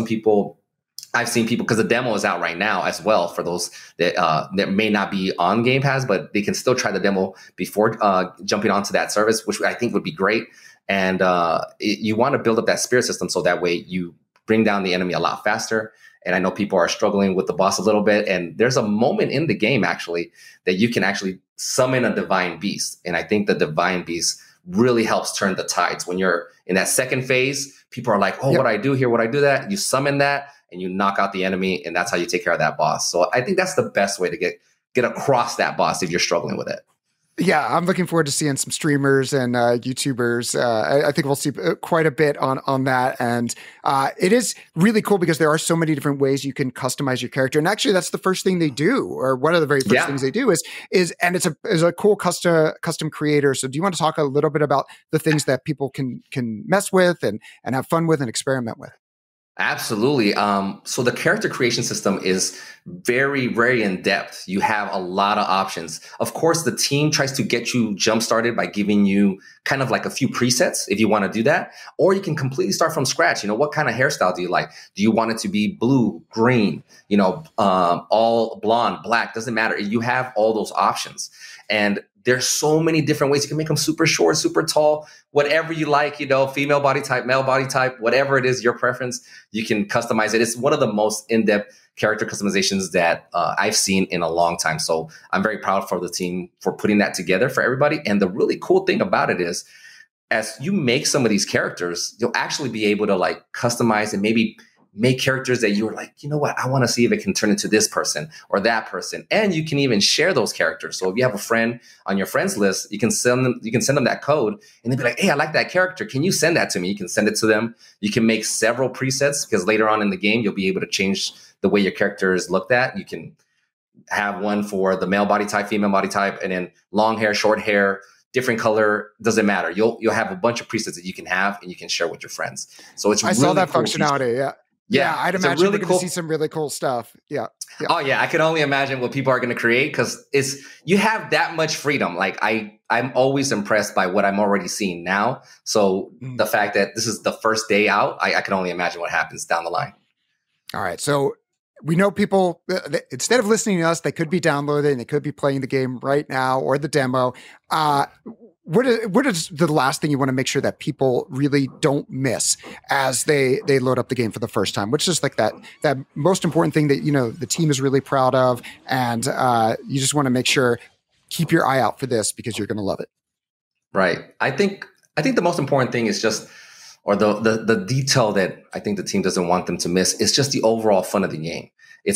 S5: I've seen people, because the demo is out right now as well for those that may not be on Game Pass, but they can still try the demo before jumping onto that service, which I think would be great. And you want to build up that spirit system so that way you bring down the enemy a lot faster. And I know people are struggling with the boss a little bit. And there's a moment in the game, actually, that you can actually summon a divine beast. And I think the divine beast really helps turn the tides. When you're in that second phase, people are like, oh, What do I do here? What do I do that? You summon that, and you knock out the enemy, and that's how you take care of that boss. So I think that's the best way to get across that boss if you're struggling with it.
S2: Yeah, I'm looking forward to seeing some streamers and YouTubers. I think we'll see quite a bit on that. And it is really cool because there are so many different ways you can customize your character. And actually, that's the first thing they do, or one of the very first things they do is and it's a cool custom creator. So do you want to talk a little bit about the things that people can mess with and have fun with and experiment with?
S5: Absolutely. So the character creation system is very, very in depth. You have a lot of options. Of course, the team tries to get you jump started by giving you kind of like a few presets if you want to do that, or you can completely start from scratch. What kind of hairstyle do you like? Do you want it to be blue, green, all blonde, black? Doesn't matter. You have all those options. And there's so many different ways. You can make them super short, super tall, whatever you like, female body type, male body type, whatever it is, your preference, you can customize it. It's one of the most in-depth character customizations that I've seen in a long time. So I'm very proud for the team for putting that together for everybody. And the really cool thing about it is, as you make some of these characters, you'll actually be able to like customize and maybe make characters that you're like, you know what, I want to see if it can turn into this person or that person. And you can even share those characters. So if you have a friend on your friends list, you can send them that code, and they'll be like, hey, I like that character. Can you send that to me? You can send it to them. You can make several presets, because later on in the game, you'll be able to change the way your character is looked at. You can have one for the male body type, female body type, and then long hair, short hair, different color, doesn't matter. You'll have a bunch of presets that you can have and you can share with your friends. So I
S2: saw that cool functionality.
S5: Feature.
S2: Yeah, I'd imagine we're going to see some really cool stuff. Yeah.
S5: Oh yeah, I can only imagine what people are going to create, because you have that much freedom. Like I'm always impressed by what I'm already seeing now. So the fact that this is the first day out, I can only imagine what happens down the line.
S2: All right, so we know people, instead of listening to us, they could be downloading, they could be playing the game right now or the demo. What is the last thing you want to make sure that people really don't miss as they load up the game for the first time? Which is like that most important thing that, the team is really proud of, and you just want to make sure, keep your eye out for this because you're going to love it. Right.
S5: I think the most important thing is just, or the detail that I think the team doesn't want them to miss, is just the overall fun of the game.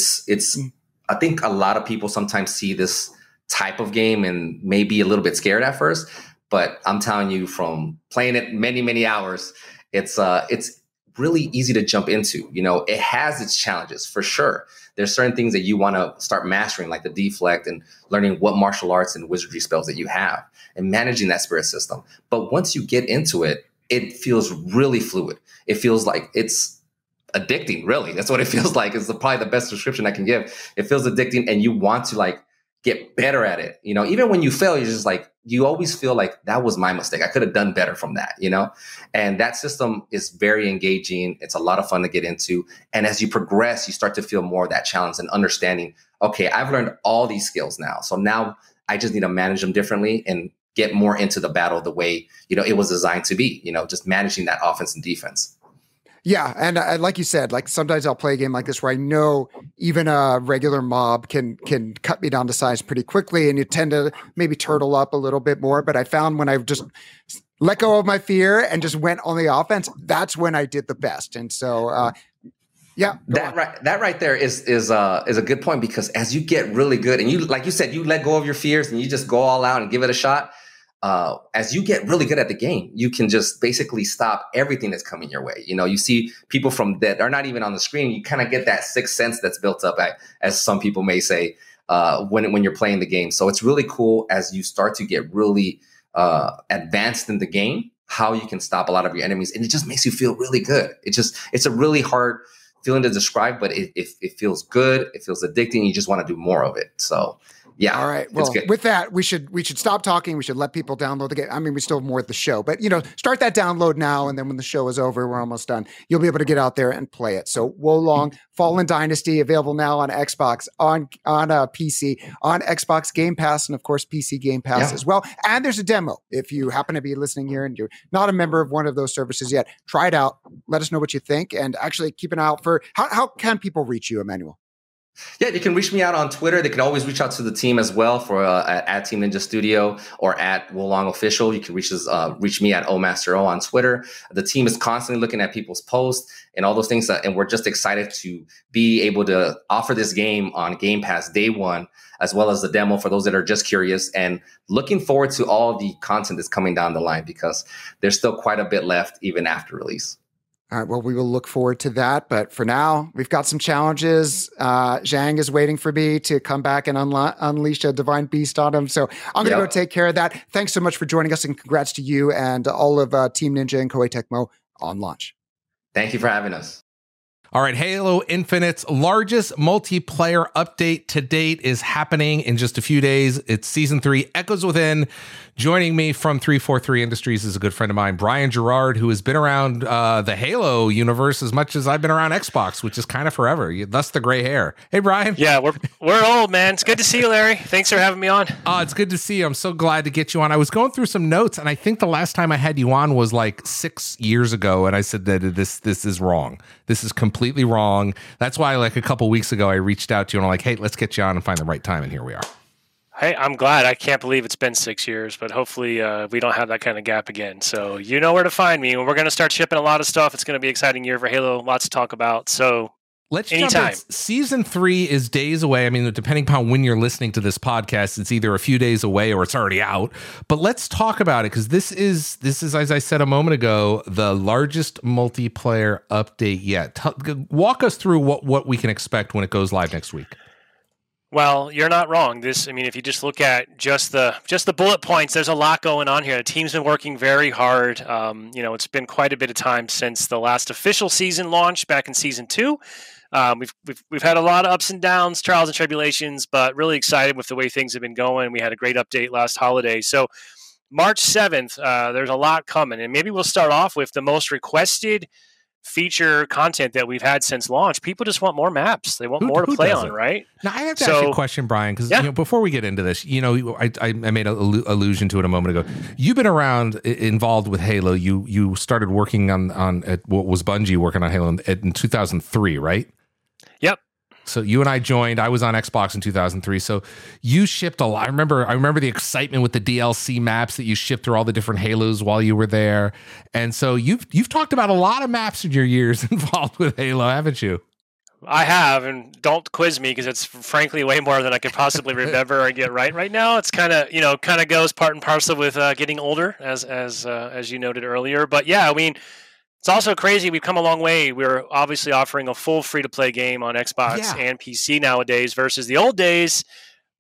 S5: I think a lot of people sometimes see this type of game and may be a little bit scared at first. But I'm telling you, from playing it many, many hours, it's really easy to jump into. It has its challenges for sure. There's certain things that you want to start mastering, like the deflect and learning what martial arts and wizardry spells that you have and managing that spirit system. But once you get into it, it feels really fluid. It feels like it's addicting, really. That's what it feels like. It's probably the best description I can give. It feels addicting, and you want to get better at it. You know, even when you fail, you're just like, you always feel like that was my mistake. I could have done better from that, you know? And that system is very engaging. It's a lot of fun to get into. And as you progress, you start to feel more of that challenge and understanding, okay, I've learned all these skills now. So now I just need to manage them differently and get more into the battle the way, you know, it was designed to be, you know, just managing that offense and defense.
S2: Yeah, and like you said, like sometimes I'll play a game like this where I know even a regular mob can cut me down to size pretty quickly, and you tend to maybe turtle up a little bit more. But I found when I've just let go of my fear and just went on the offense, that's when I did the best. And so, yeah,
S5: that right there is a good point, because as you get really good and you, like you said, you let go of your fears and you just go all out and give it a shot. As you get really good at the game, you can just basically stop everything that's coming your way. You know, you see people from that are not even on the screen. You kind of get that sixth sense that's built up, as some people may say, when you're playing the game. So it's really cool as you start to get really advanced in the game, how you can stop a lot of your enemies, and it just makes you feel really good. It's a really hard feeling to describe, but it feels good. It feels addicting. You just want to do more of it. So. Yeah.
S2: All right. Well, with that, we should stop talking. We should let people download the game. I mean, we still have more at the show, but start that download now, and then when the show is over, we're almost done. You'll be able to get out there and play it. So, Wo Long Fallen Dynasty, available now on Xbox, on PC, on Xbox Game Pass, and of course PC Game Pass as well. And there's a demo. If you happen to be listening here and you're not a member of one of those services yet, try it out. Let us know what you think, and actually keep an eye out for how can people reach you, Emmanuel?
S5: Yeah, you can reach me out on Twitter. They can always reach out to the team as well for at Team Ninja Studio or at Wo Long Official. You can reach me at OMasterO on Twitter. The team is constantly looking at people's posts and all those things, and we're just excited to be able to offer this game on Game Pass day one, as well as the demo for those that are just curious, and looking forward to all the content that's coming down the line, because there's still quite a bit left even after release.
S2: All right, well, we will look forward to that. But for now, we've got some challenges. Zhang is waiting for me to come back and unleash a divine beast on him. So I'm going to go take care of that. Thanks so much for joining us, and congrats to you and all of Team Ninja and Koei Tecmo on launch.
S5: Thank you for having us.
S1: All right, Halo Infinite's largest multiplayer update to date is happening in just a few days. It's Season 3, Echoes Within. Joining me from 343 Industries is a good friend of mine, Brian Gerard, who has been around the Halo universe as much as I've been around Xbox, which is kind of forever. Thus the gray hair. Hey, Brian.
S6: Yeah, we're old, man. It's good to see you, Larry. Thanks for having me on.
S1: It's good to see you. I'm so glad to get you on. I was going through some notes, and I think the last time I had you on was like 6 years ago, and I said that this is wrong. This is completely wrong. That's why, like a couple weeks ago, I reached out to you and I'm like, hey, let's get you on and find the right time, and here we are.
S6: Hey, I'm glad. I can't believe it's been 6 years, but hopefully we don't have that kind of gap again. So you know where to find me. We're going to start shipping a lot of stuff. It's going to be an exciting year for Halo. Lots to talk about. So
S1: let's
S6: anytime.
S1: Jump in. Season 3 is days away. I mean, depending upon when you're listening to this podcast, it's either a few days away or it's already out. But let's talk about it, because this is, as I said a moment ago, the largest multiplayer update yet. Walk us through what we can expect when it goes live next week.
S6: Well, you're not wrong. If you just look at just the bullet points, there's a lot going on here. The team's been working very hard. It's been quite a bit of time since the last official season launched back in Season 2. We've had a lot of ups and downs, trials and tribulations, but really excited with the way things have been going. We had a great update last holiday. So March 7th, there's a lot coming, and maybe we'll start off with the most requested feature content that we've had since launch. People just want more maps. They want more to play on, right?
S1: Now, I have to ask you a question, Brian, because before we get into this, I made an allusion to it a moment ago. You've been around, involved with Halo. You started working on what was Bungie working on Halo in 2003, right?
S6: Yep.
S1: So you and I joined. I was on Xbox in 2003. So you shipped a lot. I remember the excitement with the DLC maps that you shipped through all the different Halos while you were there. And so you've talked about a lot of maps in your years involved with Halo, haven't you?
S6: I have, and don't quiz me, because it's frankly way more than I could possibly remember or get right now. It's kind of goes part and parcel with getting older, as you noted earlier. But yeah, I mean, it's also crazy. We've come a long way. We're obviously offering a full free-to-play game on Xbox and PC nowadays versus the old days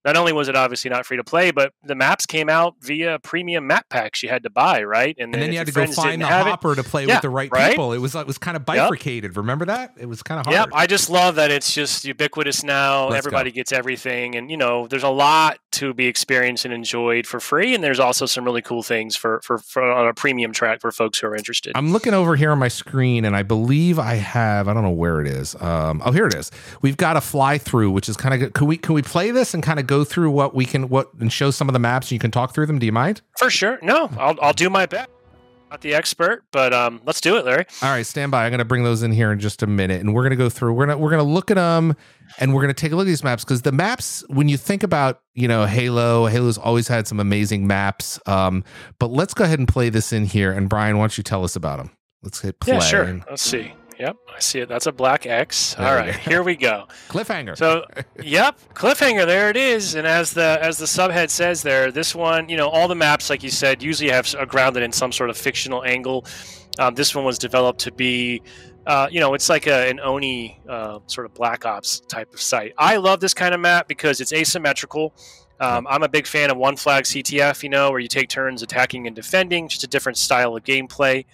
S6: not only was it obviously not free to play, but the maps came out via premium map packs you had to buy, right?
S1: And then you had to go find the hopper to play with the right people. It was kind of bifurcated. Remember that? It was kind of hard.
S6: Yeah, I just love that it's just ubiquitous now. Everybody gets everything, and there's a lot to be experienced and enjoyed for free, and there's also some really cool things for on a premium track for folks who are interested.
S1: I'm looking over here on my screen, and I believe I don't know where it is. Here it is. We've got a fly through, which is kind of good. Can we play this and kind of go through and show some of the maps, and you can talk through them? Do you mind?
S6: For sure. No, I'll do my best. Not the expert, but let's do it, Larry.
S1: All right, stand by. I'm going to bring those in here in just a minute, and we're going to go through. We're going to look at them, and we're going to take a look at these maps, because the maps, when you think about Halo's always had some amazing maps. But let's go ahead and play this in here. And Brian, why don't you tell us about them? Let's hit play.
S6: Yeah, sure. Let's see. Yep, I see it. That's a black X. All right, here we go.
S1: Cliffhanger.
S6: So, yep, cliffhanger. There it is. And as the subhead says there, this one, all the maps, like you said, usually are grounded in some sort of fictional angle. This one was developed to be, it's like an Oni sort of Black Ops type of site. I love this kind of map because it's asymmetrical. I'm a big fan of one flag CTF, where you take turns attacking and defending, just a different style of gameplay.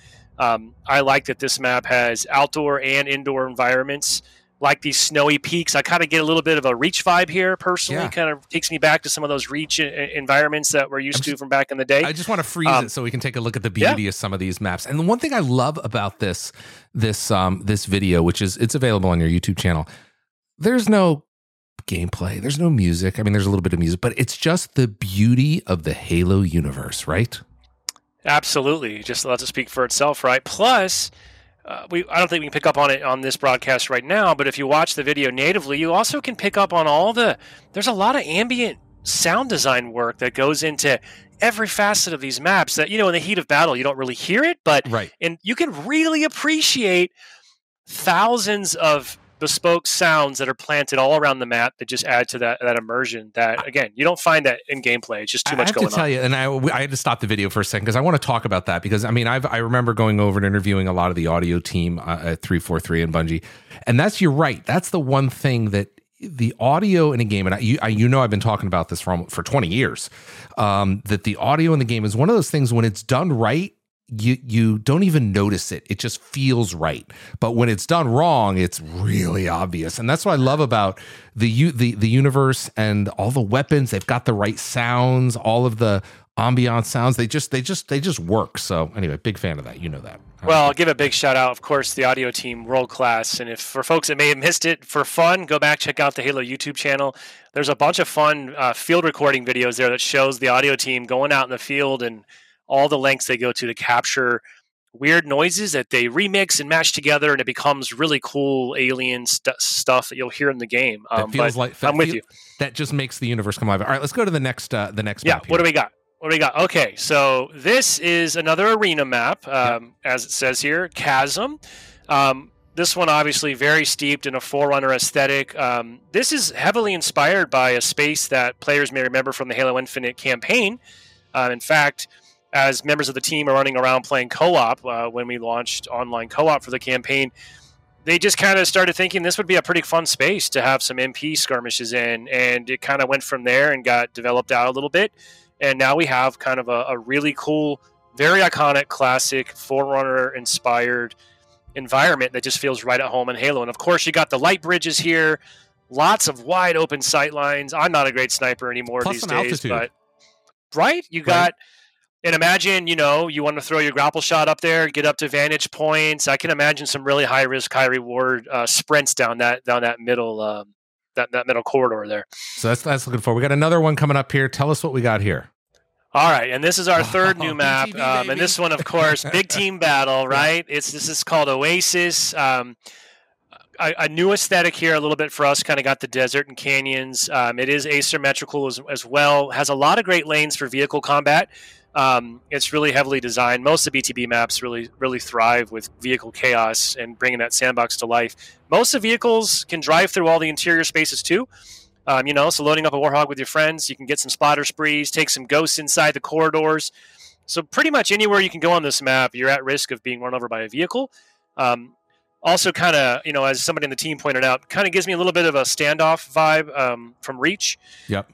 S6: I like that this map has outdoor and indoor environments, like these snowy peaks. I kind of get a little bit of a Reach vibe here, personally.
S1: Yeah.
S6: Kind of takes me back to some of those Reach environments that we're used to from back in the day.
S1: I just want to freeze it so we can take a look at the beauty of some of these maps. And the one thing I love about this video, which is it's available on your YouTube channel, there's no gameplay, there's no music. I mean, there's a little bit of music, but it's just the beauty of the Halo universe, right?
S6: Absolutely. Just lets it speak for itself, right? Plus, I don't think we can pick up on it on this broadcast right now, but if you watch the video natively, you also can pick up on there's a lot of ambient sound design work that goes into every facet of these maps that, in the heat of battle, you don't really hear it, but and you can really appreciate thousands of bespoke sounds that are planted all around the map that just add to that immersion that, again, you don't find that in gameplay. It's just too much going on. I have to tell
S1: you, and I had to stop the video for a second because I want to talk about that, because I mean, I remember going over and interviewing a lot of the audio team at 343 and Bungie, and you're right. That's the one thing that the audio in a game, and I've been talking about this for 20 years, that the audio in the game is one of those things when it's done right, you don't even notice it. It just feels right. But when it's done wrong, it's really obvious. And that's what I love about the universe and all the weapons. They've got the right sounds, all of the ambient sounds. They just work. So anyway, big fan of that. You know that.
S6: Well, I'll give a big shout out, of course, the audio team, world class. And if for folks that may have missed it, for fun, go back, check out the Halo YouTube channel. There's a bunch of fun field recording videos there that shows the audio team going out in the field and all the lengths they go to capture weird noises that they remix and match together, and it becomes really cool alien stuff that you'll hear in the game.
S1: I'm with you. That just makes the universe come alive. All right, let's go to the next map here.
S6: What do we got? Okay, so this is another arena map, as it says here, Chasm. This one obviously very steeped in a Forerunner aesthetic. This is heavily inspired by a space that players may remember from the Halo Infinite campaign. In fact, as members of the team are running around playing co-op, when we launched online co-op for the campaign, they just kind of started thinking this would be a pretty fun space to have some MP skirmishes in, and it kind of went from there and got developed out a little bit. And now we have kind of a really cool, very iconic, classic Forerunner-inspired environment that just feels right at home in Halo. And of course, you got the light bridges here, lots of wide open sight lines. I'm not a great sniper anymore these days, but you got. And imagine, you want to throw your grapple shot up there, get up to vantage points. I can imagine some really high risk, high reward sprints down that middle that middle corridor there.
S1: So that's looking forward. We got another one coming up here. Tell us what we got here.
S6: All right, and this is our third new map, and this one, of course, big team battle, right? This is called Oasis. A new aesthetic here, a little bit for us. Kind of got the desert and canyons. It is asymmetrical as well. Has a lot of great lanes for vehicle combat. It's really heavily designed. Most of the BTB maps really thrive with vehicle chaos and bringing that sandbox to life. Most of the vehicles can drive through all the interior spaces too. So loading up a Warhog with your friends, you can get some splatter sprees, take some ghosts inside the corridors. So pretty much anywhere you can go on this map, you're at risk of being run over by a vehicle. also kind of, as somebody in the team pointed out, kind of gives me a little bit of a standoff vibe from Reach.
S1: Yep.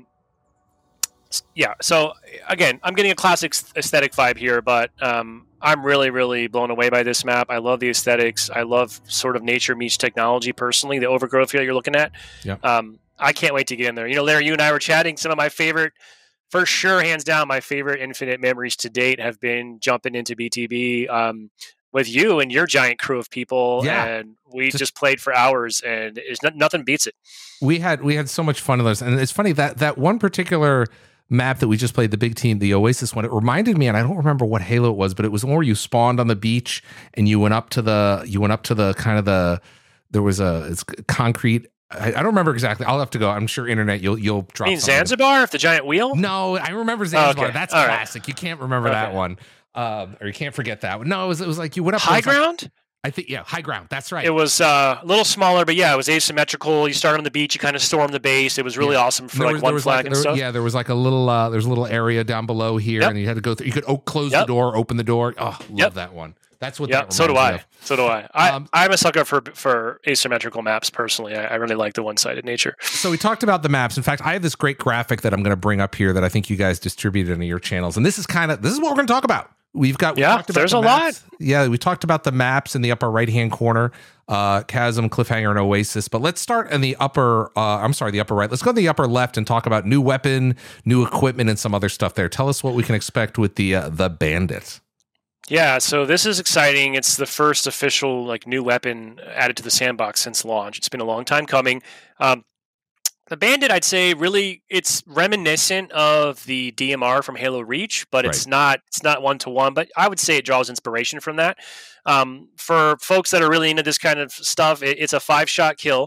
S6: Yeah. So again, I'm getting a classic aesthetic vibe here, but I'm really, really blown away by this map. I love the aesthetics. I love sort of nature meets technology personally, the overgrowth here you're looking at.
S1: Yep.
S6: I can't wait to get in there. Larry, you and I were chatting. Some of my favorite, for sure, hands down, my favorite Infinite memories to date have been jumping into BTB with you and your giant crew of people.
S1: Yeah.
S6: And we just played for hours, and nothing beats it.
S1: We had so much fun in those. And it's funny that one particular map that we just played, the big team, the Oasis one, it reminded me, and I don't remember what Halo it was, but it was one where you spawned on the beach and you went up to the kind of there was it's concrete. I don't remember exactly. I'll have to go. I'm sure internet you'll drop.
S6: You mean Zanzibar, the giant wheel?
S1: No, I remember Zanzibar.
S6: Okay.
S1: That's
S6: all
S1: classic.
S6: Right.
S1: You can't remember that one. Or you can't forget that one. No, it was like you went up
S6: High Ground?
S1: I think, yeah, High Ground. That's right.
S6: It was a little smaller, but yeah, it was asymmetrical. You start on the beach, you kind of storm the base. It was really awesome for one flag and stuff.
S1: Yeah, there was like a little there's a little area down below here, and you had to go through. You could close the door, open the door. Oh, love that one. That's what.
S6: Yeah, so do I. So do I. I'm a sucker for asymmetrical maps personally. I really like the one-sided nature.
S1: So we talked about the maps. In fact, I have this great graphic that I'm going to bring up here that I think you guys distributed into your channels, and this is what we're going to talk about. We talked about
S6: there's
S1: the
S6: a
S1: maps.
S6: lot.
S1: Yeah, we talked about the maps in the upper right-hand corner, Chasm, Cliffhanger, and Oasis. But let's start in the upper, the upper right. Let's go to the upper left and talk about new weapon, new equipment, and some other stuff there. Tell us what we can expect with the Bandit.
S6: Yeah, so this is exciting. It's the first official new weapon added to the sandbox since launch. It's been a long time coming. The Bandit, I'd say, really, it's reminiscent of the DMR from Halo Reach, but it's not one-to-one. But I would say it draws inspiration from that. For folks that are really into this kind of stuff, it's a 5-shot kill.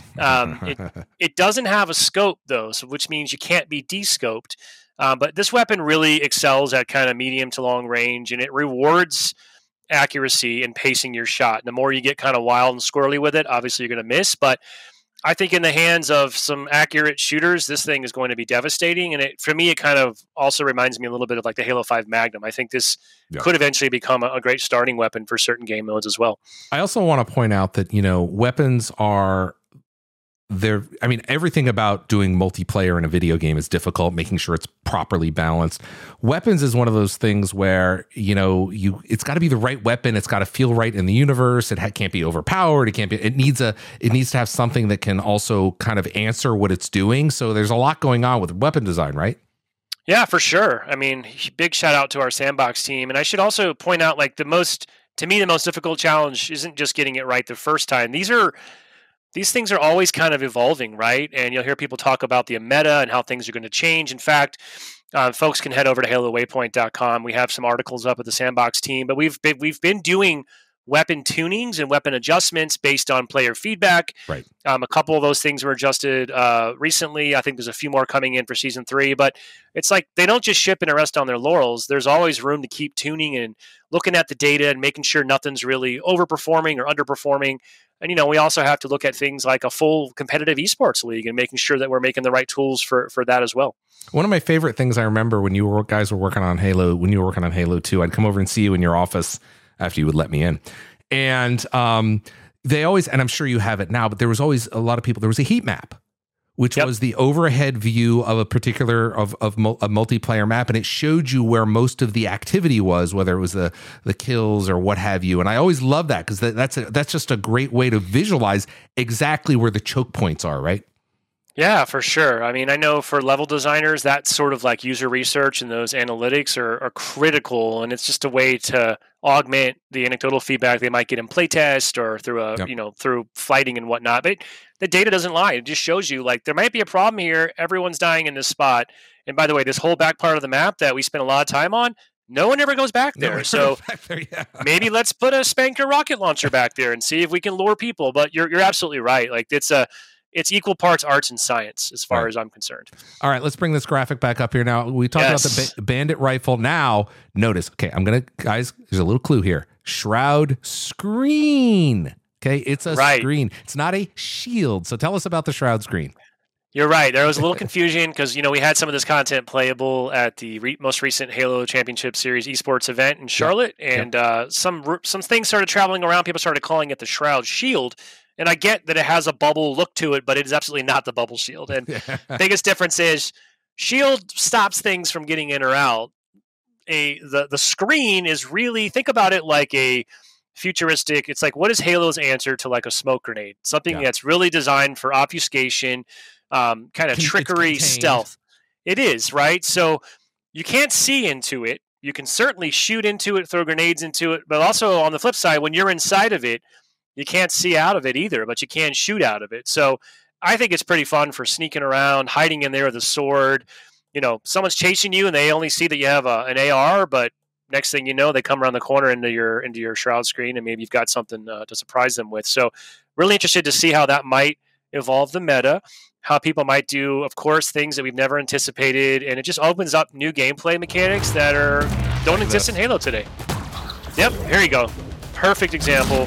S6: It doesn't have a scope, though, which means you can't be de-scoped. But this weapon really excels at kind of medium to long range, and it rewards accuracy and pacing your shot. And the more you get kind of wild and squirrely with it, obviously you're going to miss. But I think in the hands of some accurate shooters, this thing is going to be devastating. And for me, it kind of also reminds me a little bit of like the Halo 5 Magnum. I think this could eventually become a great starting weapon for certain game modes as well.
S1: I also want to point out that, weapons are there. I mean, everything about doing multiplayer in a video game is difficult, making sure it's properly balanced. Weapons is one of those things where, it's got to be the right weapon. It's got to feel right in the universe. It can't be overpowered. It needs to have something that can also kind of answer what it's doing. So there's a lot going on with weapon design, right?
S6: Yeah, for sure. I mean, big shout out to our sandbox team. And I should also point out, the most difficult challenge isn't just getting it right the first time. These things are always kind of evolving, right? And you'll hear people talk about the meta and how things are going to change. In fact, folks can head over to HaloWaypoint.com. We have some articles up at the Sandbox team, but we've been doing weapon tunings and weapon adjustments based on player feedback.
S1: Right.
S6: A couple of those things were adjusted recently. I think there's a few more coming in for Season 3, but it's like they don't just ship and rest on their laurels. There's always room to keep tuning and looking at the data and making sure nothing's really overperforming or underperforming. And, we also have to look at things like a full competitive esports league and making sure that we're making the right tools for that as well.
S1: One of my favorite things I remember when you guys were working on Halo, when you were working on Halo 2, I'd come over and see you in your office after you would let me in. And they always, and I'm sure you have it now, but there was always a lot of people, there was a heat map, which was the overhead view of a particular of a multiplayer map, and it showed you where most of the activity was, whether it was the kills or what have you. And I always love that because that's just a great way to visualize exactly where the choke points are, right?
S6: Yeah, for sure. I mean, I know for level designers, that sort of like user research and those analytics are critical, and it's just a way to augment the anecdotal feedback they might get in playtest or through through fighting and whatnot. But the data doesn't lie. It just shows you there might be a problem here. Everyone's dying in this spot. And by the way, this whole back part of the map that we spent a lot of time on, no one ever goes back there. Maybe let's put a Spanker rocket launcher back there and see if we can lure people. But you're absolutely right. It's equul parts arts and science as far as I'm concerned.
S1: All right, let's bring this graphic back up here now. We talked about the Bandit rifle. Now, notice, guys, there's a little clue here. Shroud screen. Okay, it's a screen. It's not a shield. So tell us about the Shroud screen.
S6: You're right. There was a little confusion because, we had some of this content playable at the most recent Halo Championship Series esports event in Charlotte. And some things started traveling around. People started calling it the Shroud Shield. And I get that it has a bubble look to it, but it is absolutely not the bubble shield. And biggest difference is Shield stops things from getting in or out. The screen is really, think about it like a futuristic, it's like, what is Halo's answer to like a smoke grenade? Something that's really designed for obfuscation, kind of trickery, stealth. It is, right? So you can't see into it. You can certainly shoot into it, throw grenades into it, but also on the flip side, when you're inside of it, you can't see out of it either, but you can shoot out of it. So I think it's pretty fun for sneaking around, hiding in there with a sword. Someone's chasing you and they only see that you have an AR, but next thing you know, they come around the corner into your Shroud screen, and maybe you've got something to surprise them with. So really interested to see how that might evolve the meta, how people might do, of course, things that we've never anticipated, and it just opens up new gameplay mechanics that don't exist in Halo today. Yep, here you go. Perfect example.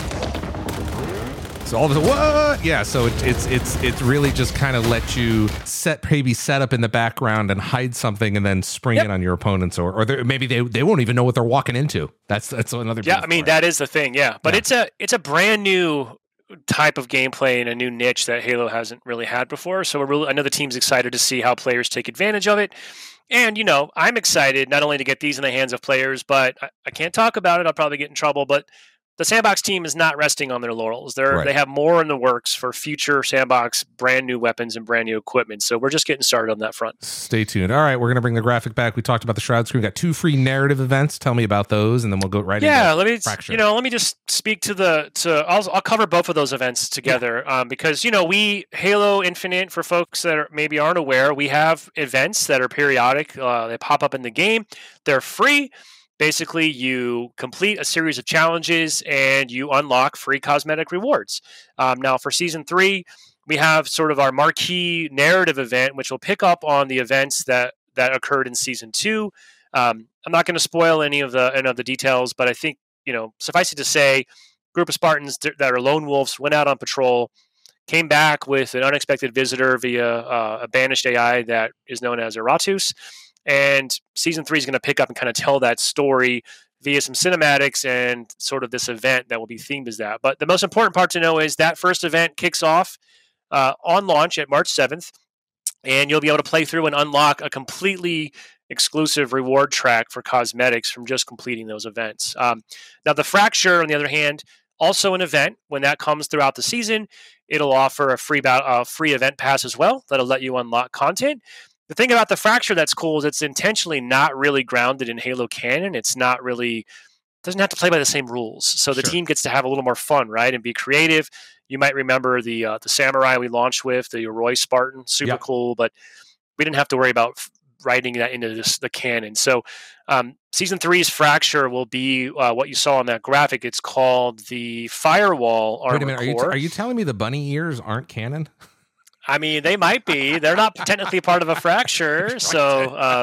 S1: So all of a sudden, what? Yeah, so it's really just kind of let you set up in the background and hide something and then spring it on your opponents, or maybe they won't even know what they're walking into. That's another.
S6: Yeah, I mean that is the thing. Yeah, but it's a brand new type of gameplay and a new niche that Halo hasn't really had before. So I know the team's excited to see how players take advantage of it. And, I'm excited not only to get these in the hands of players, but I can't talk about it. I'll probably get in trouble, but the Sandbox team is not resting on their laurels. They have more in the works for future Sandbox brand new weapons and brand new equipment. So we're just getting started on that front. Stay
S1: tuned. All right, we're going to bring the graphic back. We talked about the Shroud screen. We got 2 free narrative events. Tell me about those, and then we'll go right into Fracture.
S6: Let me just speak I'll cover both of those events together because Halo Infinite, for folks that maybe aren't aware, we have events that are periodic. They pop up in the game. They're free. Basically, you complete a series of challenges and you unlock free cosmetic rewards. Now, for Season 3, we have sort of our marquee narrative event, which will pick up on the events that occurred in Season 2. I'm not going to spoil any of the details, but I think, suffice it to say, a group of Spartans that are lone wolves went out on patrol, came back with an unexpected visitor via a banished AI that is known as Eratus. And Season 3 is going to pick up and kind of tell that story via some cinematics and sort of this event that will be themed as that. But the most important part to know is that first event kicks off on launch at March 7th, and you'll be able to play through and unlock a completely exclusive reward track for cosmetics from just completing those events. Now, the Fracture, on the other hand, also an event. When that comes throughout the season, it'll offer a free event pass as well that'll let you unlock content. The thing about the Fracture that's cool is it's intentionally not really grounded in Halo canon. It's not really, doesn't have to play by the same rules. So the team gets to have a little more fun, right? And be creative. You might remember the Samurai we launched with, the Roy Spartan, super cool, but we didn't have to worry about writing that into the canon. So Season 3's Fracture will be what you saw on that graphic. It's called the Firewall Armor Core. Wait a minute,
S1: are you telling me the bunny ears aren't canon?
S6: I mean, they might be. They're not technically part of a Fracture. So,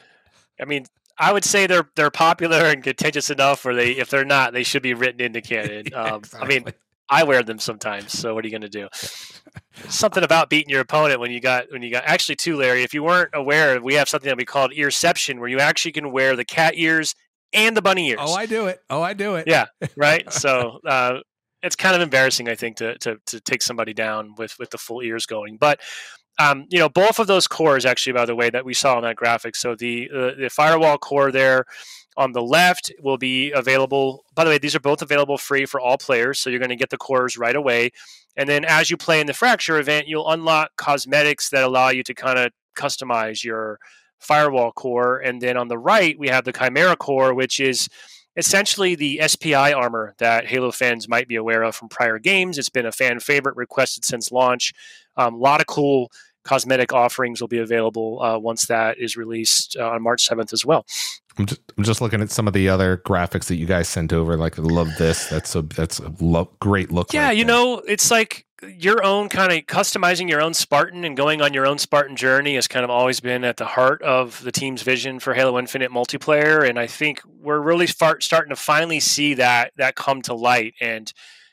S6: I would say they're popular and contentious enough where if they're not, they should be written into canon. Exactly. I wear them sometimes. So what are you going to do? Something about beating your opponent when you got actually too, Larry, if you weren't aware, we have something that we call Earception, where you actually can wear the cat ears and the bunny ears.
S1: Oh, I do it.
S6: Yeah. Right. So, it's kind of embarrassing, I think, to take somebody down with the full ears going. But, both of those cores, actually, by the way, that we saw on that graphic. So the Firewall core there on the left will be available. By the way, these are both available free for all players. So you're going to get the cores right away. And then as you play in the Fracture event, you'll unlock cosmetics that allow you to kind of customize your Firewall core. And then on the right, we have the Chimera core, which is essentially the SPI armor that Halo fans might be aware of from prior games. It's been a fan favorite, requested since launch. A lot of cool cosmetic offerings will be available once that is released on March 7th as well.
S1: I'm just looking at some of the other graphics that you guys sent over. Like, I love this. That's a great look.
S6: Yeah, right, it's like your own kind of customizing your own Spartan and going on your own Spartan journey has kind of always been at the heart of the team's vision for Halo Infinite multiplayer. And I think we're really starting to finally see that come to light. And,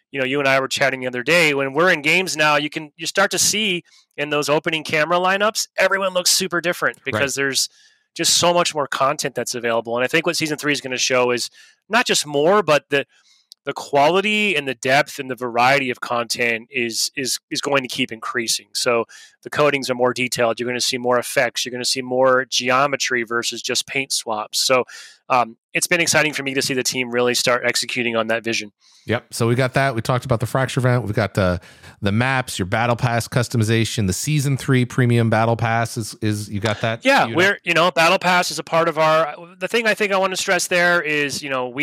S6: you and I were chatting the other day, when we're in games now, you start to see in those opening camera lineups, everyone looks super different because there's just so much more content that's available. And I think what season 3 is going to show is not just more, but the quality and the depth and the variety of content is going to keep increasing. So the coatings are more detailed. You're going to see more effects. You're going to see more geometry versus just paint swaps. So it's been exciting for me to see the team really start executing on that vision.
S1: Yep. So we got that. We talked about the Fracture event. We've got the maps, your battle pass customization, the season 3 premium battle pass is you got that?
S6: Yeah, battle pass is a part of the thing I think I want to stress there is,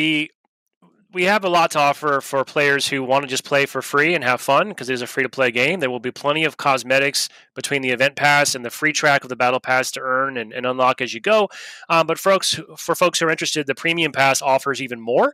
S6: we have a lot to offer for players who want to just play for free and have fun because it is a free-to-play game. There will be plenty of cosmetics between the event pass and the free track of the battle pass to earn and unlock as you go. But for folks who are interested, the premium pass offers even more,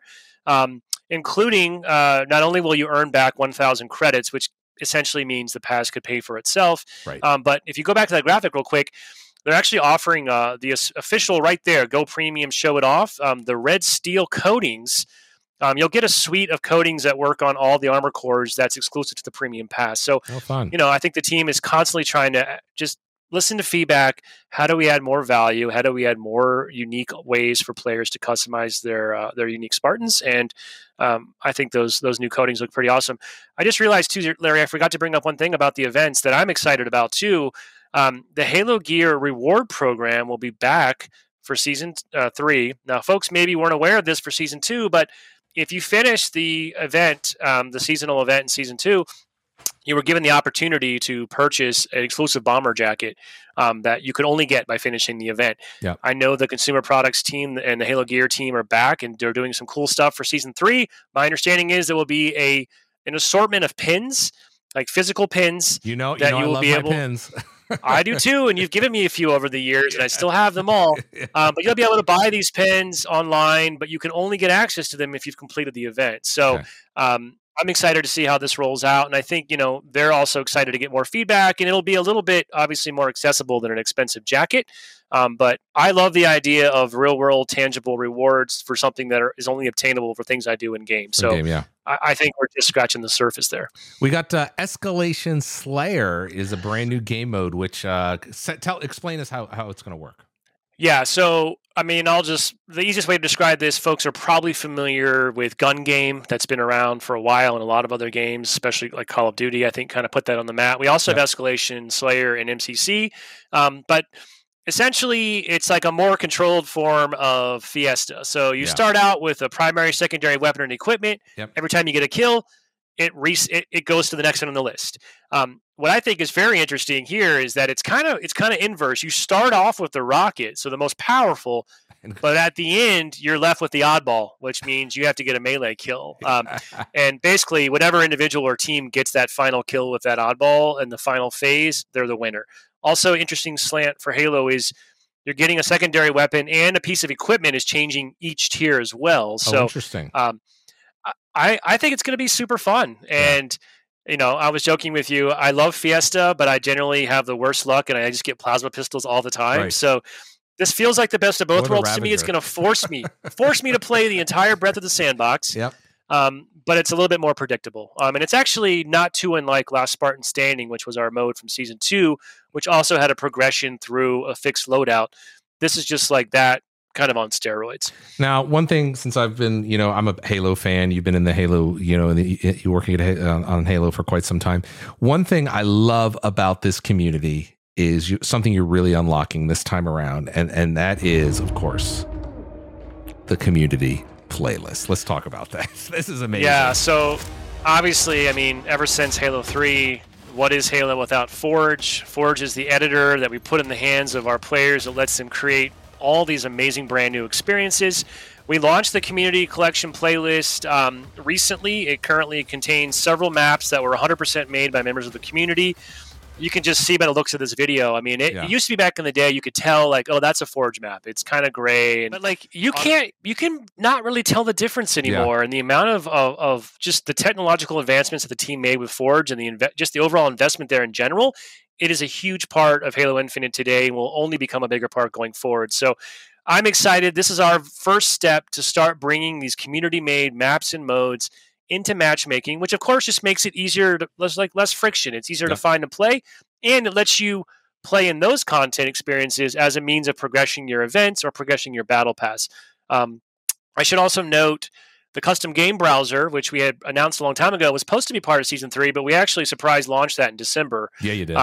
S6: including not only will you earn back 1,000 credits, which essentially means the pass could pay for itself.
S1: Right.
S6: But if you go back to that graphic real quick, they're actually offering the official right there, Go Premium, show it off, the red steel coatings. You'll get a suite of coatings that work on all the armor cores that's exclusive to the premium pass. So,
S1: fun.
S6: I think the team is constantly trying to just listen to feedback. How do we add more value? How do we add more unique ways for players to customize their unique Spartans? And I think those new coatings look pretty awesome. I just realized too, Larry, I forgot to bring up one thing about the events that I'm excited about too. The Halo Gear reward program will be back for season 3. Now, folks maybe weren't aware of this for season 2, but if you finish the event, the seasonal event in season 2, you were given the opportunity to purchase an exclusive bomber jacket that you could only get by finishing the event.
S1: Yeah.
S6: I know the consumer products team and the Halo Gear team are back and they're doing some cool stuff for season 3. My understanding is there will be an assortment of pins, like physical pins.
S1: That you will
S6: I love
S1: my pins.
S6: I do too, and you've given me a few over the years, and I still have them all. But you'll be able to buy these pins online, but you can only get access to them if you've completed the event. So I'm excited to see how this rolls out, and I think they're also excited to get more feedback, and it'll be a little bit obviously more accessible than an expensive jacket. But I love the idea of real-world tangible rewards for something that is only obtainable for things I do in game. So I think we're just scratching the surface there.
S1: We got Escalation Slayer is a brand new game mode, which explain us how it's going to work.
S6: Yeah, so the easiest way to describe this, folks are probably familiar with Gun Game. That's been around for a while, and a lot of other games, especially like Call of Duty, I think kind of put that on the map. We also have Escalation Slayer and MCC, but essentially, it's like a more controlled form of Fiesta. So you start out with a primary, secondary weapon and equipment.
S1: Yep.
S6: Every time you get a kill, it goes to the next one on the list. What I think is very interesting here is that it's kind of inverse. You start off with the rocket, so the most powerful, but at the end you're left with the oddball, which means you have to get a melee kill. And basically, whatever individual or team gets that final kill with that oddball in the final phase, they're the winner. Also, interesting slant for Halo is you're getting a secondary weapon and a piece of equipment is changing each tier as well. So
S1: interesting.
S6: I think it's going to be super fun. And, I was joking with you. I love Fiesta, but I generally have the worst luck and I just get plasma pistols all the time.
S1: Right.
S6: So this feels like the best of both worlds to me. It's going to force me to play the entire breadth of the sandbox.
S1: Yep.
S6: But it's a little bit more predictable. And it's actually not too unlike Last Spartan Standing, which was our mode from season 2, which also had a progression through a fixed loadout. This is just like that, kind of on steroids.
S1: Now, one thing, since I've been, I'm a Halo fan, you've been in the Halo, you're working on Halo for quite some time. One thing I love about this community is something you're really unlocking this time around, and that is, of course, the community playlist. Let's talk about that. This is amazing.
S6: Yeah, so obviously, ever since Halo 3, what is Halo without Forge? Forge is the editor that we put in the hands of our players that lets them create all these amazing brand new experiences. We launched the community collection playlist recently. It currently contains several maps that were 100% made by members of the community. You can just see by the looks of this video. It used to be back in the day, you could tell like, oh, that's a Forge map. It's kind of gray. But like you can not really tell the difference anymore.
S1: Yeah.
S6: And the amount of just the technological advancements that the team made with Forge and just the overall investment there in general, it is a huge part of Halo Infinite today and will only become a bigger part going forward. So I'm excited. This is our first step to start bringing these community-made maps and modes into matchmaking, which of course just makes it easier to less friction. It's easier to find and play, and it lets you play in those content experiences as a means of progressing your events or progressing your battle pass. I should also note the custom game browser, which we had announced a long time ago, was supposed to be part of season 3, but we actually surprise launched that in December.
S1: Yeah, you did.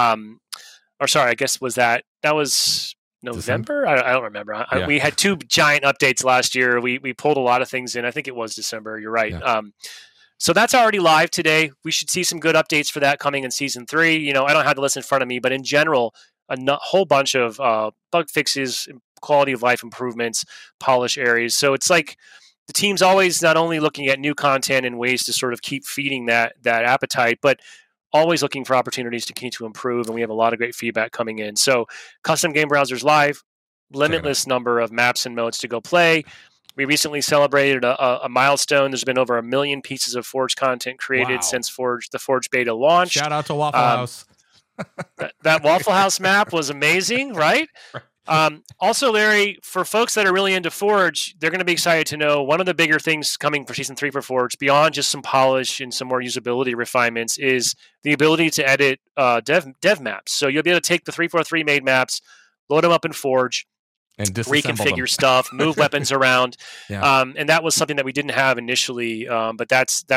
S6: Or sorry, I guess that was November? I don't remember. We had 2 giant updates last year. We pulled a lot of things in. I think it was December. You're right. Yeah. So that's already live today. We should see some good updates for that coming in season 3. I don't have the list in front of me, but in general, a whole bunch of bug fixes, quality of life improvements, polish areas. So it's like the team's always not only looking at new content and ways to sort of keep feeding that appetite, but always looking for opportunities to continue to improve. And we have a lot of great feedback coming in. So custom game browsers live, limitless number of maps and modes to go play. We recently celebrated a milestone. There's been over 1 million pieces of Forge content created since the Forge beta launched.
S1: Shout out to Waffle House.
S6: That Waffle House map was amazing, right? Also, Larry, for folks that are really into Forge, they're going to be excited to know one of the bigger things coming for Season 3 for Forge, beyond just some polish and some more usability refinements, is the ability to edit dev maps. So you'll be able to take the 343 made maps, load them up in Forge,
S1: and
S6: reconfigure stuff, move weapons around. And that was something that we didn't have initially, but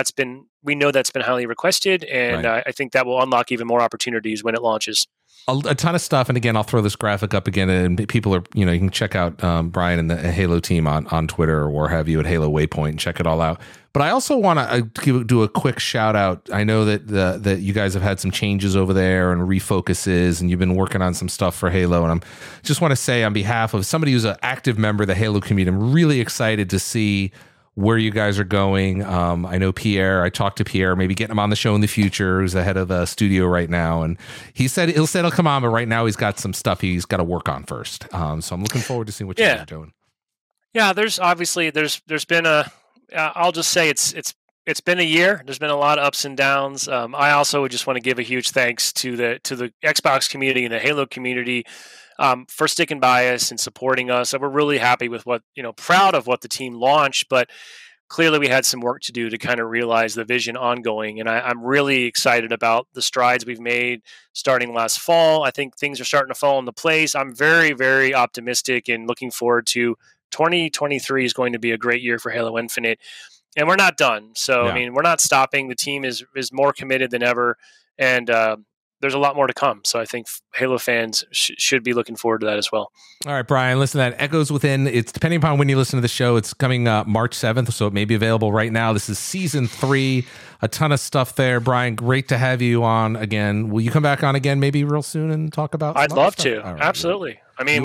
S6: we know that's been highly requested, and I think that will unlock even more opportunities when it launches.
S1: A ton of stuff, and again, I'll throw this graphic up again, and people are, you can check out Brian and the Halo team on Twitter or have you at Halo Waypoint and check it all out. But I also want to do a quick shout out. I know that you guys have had some changes over there and refocuses, and you've been working on some stuff for Halo. And I just want to say, on behalf of somebody who's an active member of the Halo community, I'm really excited to see where you guys are going. I know Pierre. I talked to Pierre, maybe getting him on the show in the future. Who's the head of the studio right now, and he'll come on, but right now he's got some stuff he's got to work on first. So I'm looking forward to seeing what you guys are doing.
S6: Yeah, there's been I'll just say it's been a year. There's been a lot of ups and downs. I also would just want to give a huge thanks to the Xbox community and the Halo community for sticking by us and supporting us. We're really happy with proud of what the team launched, but clearly we had some work to do to kind of realize the vision ongoing. And I'm really excited about the strides we've made starting last fall. I think things are starting to fall into place. I'm very, very optimistic and looking forward to 2023 is going to be a great year for Halo Infinite. And we're not done. So, I mean, we're not stopping. The team is more committed than ever. And there's a lot more to come. So I think Halo fans should be looking forward to that as well.
S1: All right, Brian, listen to that. Echoes Within. It's depending upon when you listen to the show. It's coming March 7th, so it may be available right now. This is season 3. A ton of stuff there. Brian, great to have you on again. Will you come back on again maybe real soon and talk about
S6: I'd love
S1: stuff?
S6: to. Right, absolutely. I mean,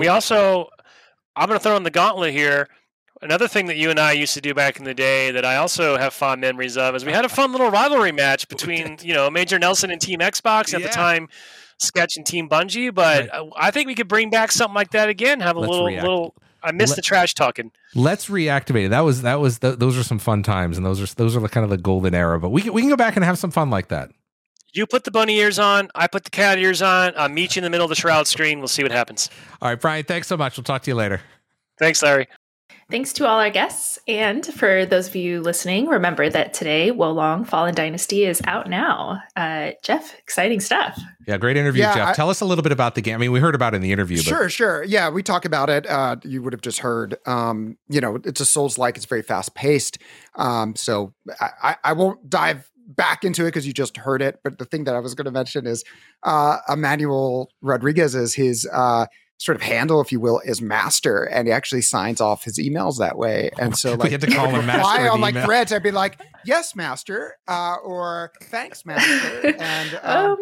S6: I'm going to throw in the gauntlet here. Another thing that you and I used to do back in the day that I also have fond memories of is we had a fun little rivalry match between, Major Nelson and Team Xbox at the time, Sketch and Team Bungie. But I think we could bring back something like that again. Have a little. I miss the trash talking.
S1: Let's reactivate it. Those are some fun times, and those are the kind of the golden era. But we can go back and have some fun like that.
S6: You put the bunny ears on. I put the cat ears on. I'll meet you in the middle of the Shroud screen. We'll see what happens.
S1: All right, Brian. Thanks so much. We'll talk to you later.
S6: Thanks, Larry.
S3: Thanks to all our guests. And for those of you listening, remember that today, Wolong Fallen Dynasty is out now. Jeff, exciting stuff.
S1: Yeah, great interview, Jeff. Tell us a little bit about the game. I mean, we heard about it in the interview.
S2: Sure. Yeah, we talk about it. You would have just heard, it's a Souls-like. It's very fast-paced. So I won't dive back into it because you just heard it. But the thing that I was going to mention is Emmanuel Rodriguez is his sort of handle, if you will, is master, and he actually signs off his emails that way. And so,
S1: we had to call him master
S2: on threads. I'd be like, "Yes, master," or "Thanks, master," and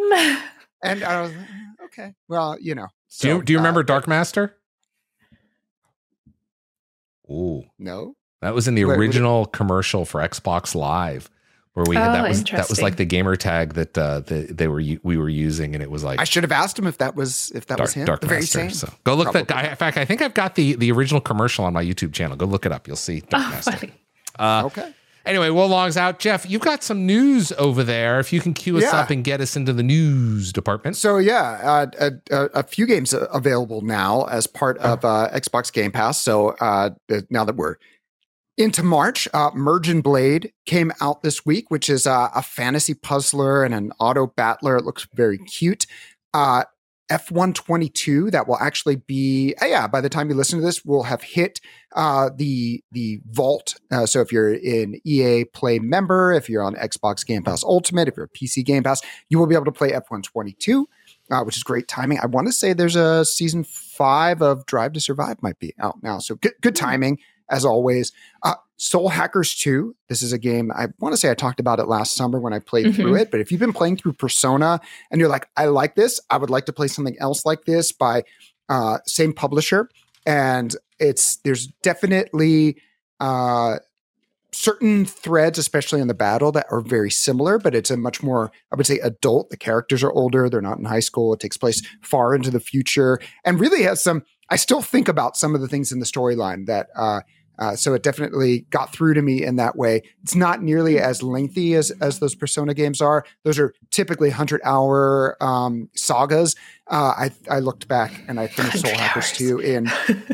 S2: I was okay. Well,
S1: So, do you remember Dark Master? Ooh,
S2: no.
S1: That was in the original commercial for Xbox Live. Where we had that was like the gamer tag that we were using, and it was like
S2: I should have asked him if that was him.
S1: Dark
S2: the
S1: Master,
S2: very same.
S1: So go look that guy. In fact, I think I've got the original commercial on my YouTube channel. Go look it up. You'll see Dark Master.
S3: Funny.
S2: Okay.
S1: Anyway, Wolong's out. Jeff, you've got some news over there. If you can cue us up and get us into the news department.
S2: So a few games available now as part of Xbox Game Pass. So now that we're Into March, Merge and Blade came out this week, which is a fantasy puzzler and an auto battler. It looks very cute. F122 that will actually be by the time you listen to this, we'll have hit the vault. So if you're an EA Play member, if you're on Xbox Game Pass Ultimate, if you're a PC Game Pass, you will be able to play F122, which is great timing. I want to say there's a season 5 of Drive to Survive might be out now, so good timing as always. Soul Hackers 2. This is a game, I want to say I talked about it last summer when I played through it, but if you've been playing through Persona and you're like, I like this, I would like to play something else like this by same publisher. And there's definitely certain threads, especially in the battle, that are very similar, but it's a much more, I would say, adult. The characters are older. They're not in high school. It takes place far into the future and really has some, I still think about some of the things in the storyline that, so it definitely got through to me in that way. It's not nearly as lengthy as those Persona games are. Those are typically 100-hour sagas. I looked back and I finished Soul Hackers 2 in,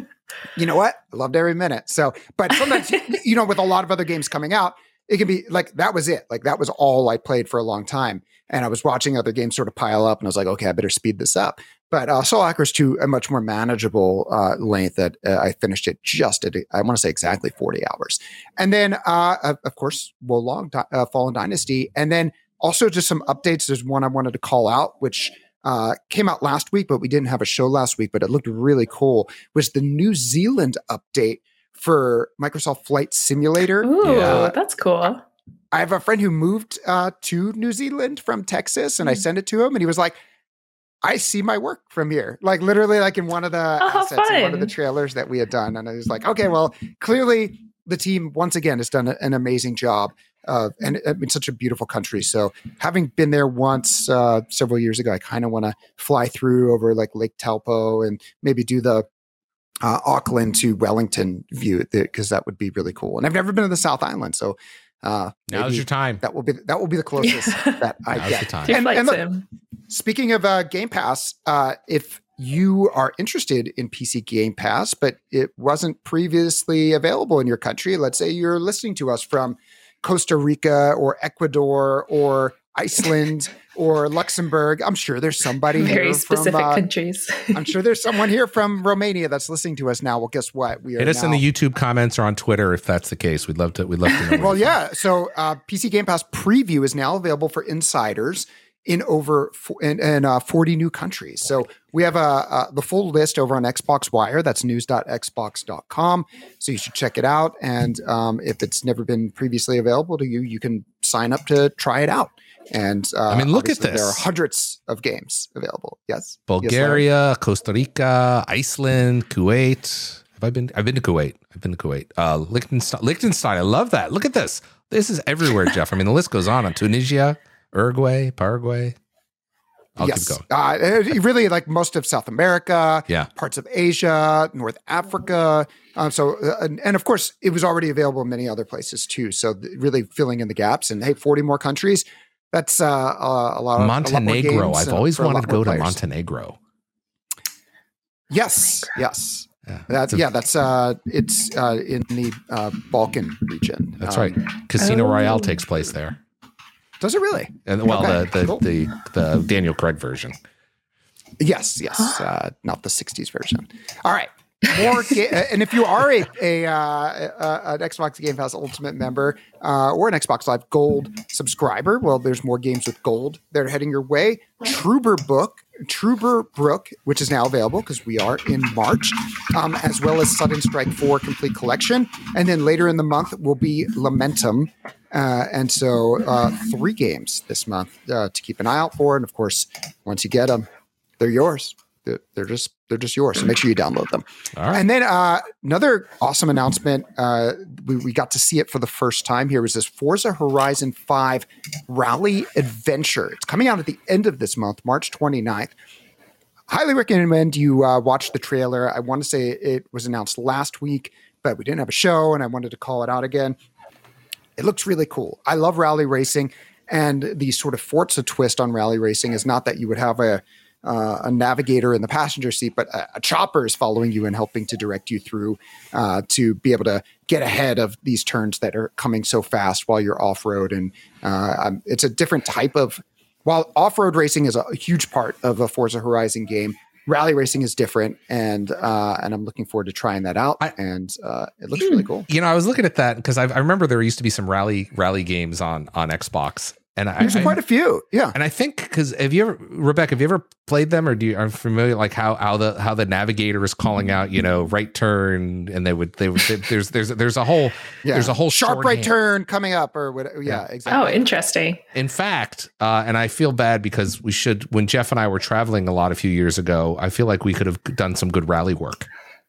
S2: you know what? I loved every minute. So, but sometimes, with a lot of other games coming out, it can be like, that was it. Like that was all I played for a long time. And I was watching other games sort of pile up and I was like, okay, I better speed this up. But Soul Hackers 2, a much more manageable length that I finished it just at, I want to say exactly 40 hours. And then, of course, Wolong, Fallen Dynasty. And then also just some updates. There's one I wanted to call out, which came out last week, but we didn't have a show last week, but it looked really cool, was the New Zealand update for Microsoft Flight Simulator.
S3: Ooh, that's cool.
S2: I have a friend who moved to New Zealand from Texas, and I sent it to him, and he was like, I see my work from here. Like literally like in one of the assets, in one of the trailers that we had done. And I was like, okay, well, clearly the team once again has done an amazing job. And it's such a beautiful country. So having been there once several years ago, I kind of want to fly through over like Lake Taupo and maybe do the Auckland to Wellington view, because that would be really cool. And I've never been to the South Island. So
S1: now's your time.
S2: That will be the closest that I
S1: Now's
S2: get.
S1: the time.
S2: And look, speaking of Game Pass, if you are interested in PC Game Pass, but it wasn't previously available in your country, let's say you're listening to us from Costa Rica or Ecuador or Iceland or Luxembourg. I'm sure there's somebody
S3: very specific
S2: from,
S3: countries.
S2: I'm sure there's someone here from Romania that's listening to us now. Well, guess what? We are
S1: Hit us in the YouTube comments or on Twitter if that's the case. We'd love to know.
S2: Well, yeah. So PC Game Pass Preview is now available for insiders in over 40 new countries. So we have the full list over on Xbox Wire. That's news.xbox.com. So you should check it out. And if it's never been previously available to you, you can sign up to try it out. And
S1: look at this.
S2: There are hundreds of games available. Yes.
S1: Bulgaria, Costa Rica, Iceland, Kuwait. I've been to Kuwait. Liechtenstein. I love that. Look at this. This is everywhere, Jeff. The list goes on Tunisia, Uruguay, Paraguay. I'll keep going.
S2: Really like most of South America,
S1: yeah,
S2: parts of Asia, North Africa. And of course, it was already available in many other places too. So really filling in the gaps. And hey, 40 more countries. That's a lot.
S1: Montenegro. I've always wanted to go to Montenegro.
S2: Yes. Yes. Yeah. It's in the Balkan region.
S1: That's right. Casino Royale takes place there.
S2: Does it really?
S1: And the Daniel Craig version.
S2: Yes, not the '60s version. All right, more. And if you are an Xbox Game Pass Ultimate member or an Xbox Live Gold subscriber, well, there's more games with Gold that are heading your way. Trooper Brook, which is now available because we are in March, as well as Sudden Strike 4 Complete Collection, and then later in the month will be Lamentum. And so 3 games this month to keep an eye out for. And of course, once you get them, they're yours. They're just yours. So make sure you download them.
S1: All right.
S2: And then another awesome announcement. We got to see it for the first time here. Was this Forza Horizon 5 Rally Adventure? It's coming out at the end of this month, March 29th. Highly recommend you watch the trailer. I want to say it was announced last week, but we didn't have a show, and I wanted to call it out again. It looks really cool. I love rally racing, and the sort of Forza twist on rally racing is not that you would have a a navigator in the passenger seat, but a chopper is following you and helping to direct you through to be able to get ahead of these turns that are coming so fast while you're off-road. And it's a different type of, while off-road racing is a huge part of a Forza Horizon game, rally racing is different, and I'm looking forward to trying that out. And it looks really cool.
S1: I was looking at that because I remember there used to be some rally games on Xbox, and
S2: there's quite a few. Yeah,
S1: and I think because Rebecca, have you ever played them, or are you familiar like how the navigator is calling out right turn, and there's a whole
S2: sharp right
S1: shorthand.
S2: Turn coming up or whatever. Yeah, exactly.
S3: Oh, interesting.
S1: In fact, and I feel bad because when Jeff and I were traveling a few years ago, I feel like we could have done some good rally work.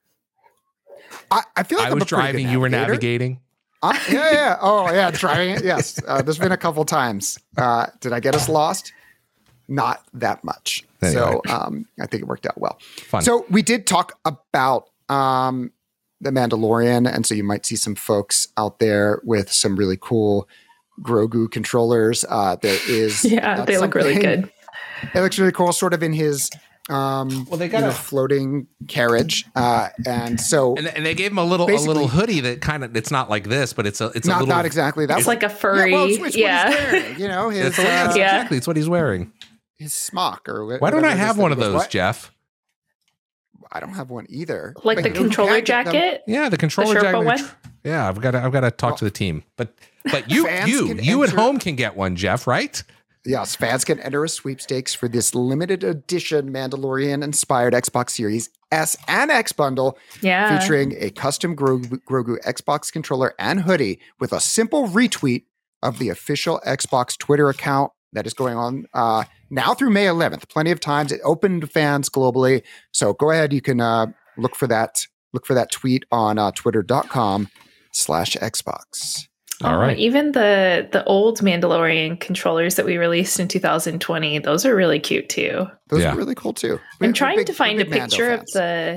S2: I feel like
S1: I was driving, you were navigating.
S2: Yeah. Oh, yeah. Driving it. Yes. There's been a couple times. Did I get us lost? Not that much. Anyway. So I think it worked out well.
S1: Fun.
S2: So we did talk about The Mandalorian. And so you might see some folks out there with some really cool Grogu controllers. There is.
S3: Yeah, they look really good.
S2: It looks really cool, sort of in his they got a floating carriage, and so
S1: and they gave him a little hoodie that kind of, it's not like this, but it's
S2: not exactly that.
S3: It's like a furry,
S2: it's what he's wearing, his
S1: exactly, it's what he's wearing.
S2: His smock or
S1: why don't I have one of those, Jeff?
S2: I don't have one either.
S3: Like the controller jacket.
S1: Yeah, the controller jacket.
S3: One?
S1: Yeah, I've got to talk to the team, but you at home can get one, Jeff, right?
S2: Yes, fans can enter a sweepstakes for this limited edition Mandalorian-inspired Xbox Series S and X bundle, featuring a custom Grogu Xbox controller and hoodie with a simple retweet of the official Xbox Twitter account that is going on now through May 11th. Plenty of times. It opened to fans globally, so go ahead. You can look for that tweet on twitter.com/Xbox.
S1: All right.
S3: Even the old Mandalorian controllers that we released in 2020, those are really cute too.
S2: Those are really cool too.
S3: I'm trying to find a picture of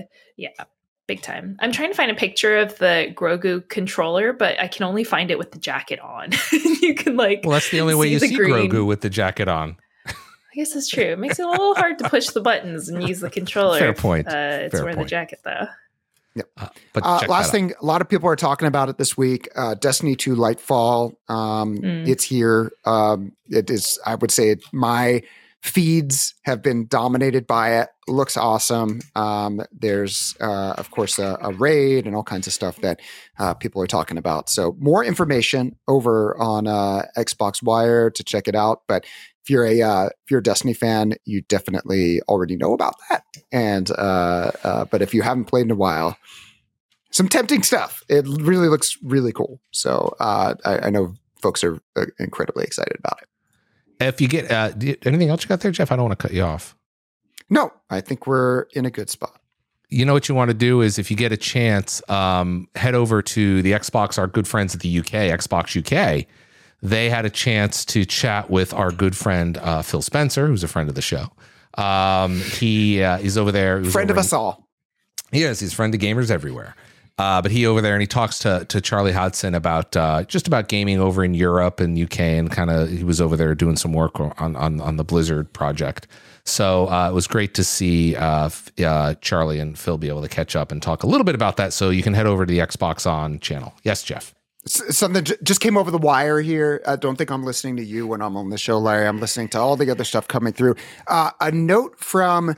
S3: big time. I'm trying to find a picture of the Grogu controller, but I can only find it with the jacket on. You can
S1: that's the only way you see green. Grogu with the jacket on.
S3: I guess that's true. It makes it a little hard to push the buttons and use the controller.
S1: Fair point.
S3: It's wearing the jacket though.
S2: Yep. Last thing, a lot of people are talking about it this week. Destiny 2 Lightfall. It's here. It is, I would say, my feeds have been dominated by it. Looks awesome. There's, of course, a raid and all kinds of stuff that people are talking about. So more information over on Xbox Wire to check it out. But if you're a Destiny fan, you definitely already know about that. And but if you haven't played in a while, some tempting stuff. It really looks really cool. So I know folks are incredibly excited about it.
S1: If you get anything else you got there, Jeff, I don't want to cut you off.
S2: No, I think we're in a good spot.
S1: You know what you want to do is, if you get a chance, head over to the Xbox, our good friends at the UK, Xbox UK. They had a chance to chat with our good friend Phil Spencer, who's a friend of the show. He's over there.
S2: Friend of us all.
S1: He is. He's a friend of gamers everywhere. But he over there, and he talks to Charlie Hodson about just about gaming over in Europe and UK, and kind of he was over there doing some work on the Blizzard project. So it was great to see Charlie and Phil be able to catch up and talk a little bit about that. So you can head over to the Xbox On channel. Yes, Jeff.
S2: Something just came over the wire here. I don't think I'm listening to you when I'm on the show, Larry. I'm listening to all the other stuff coming through. A note from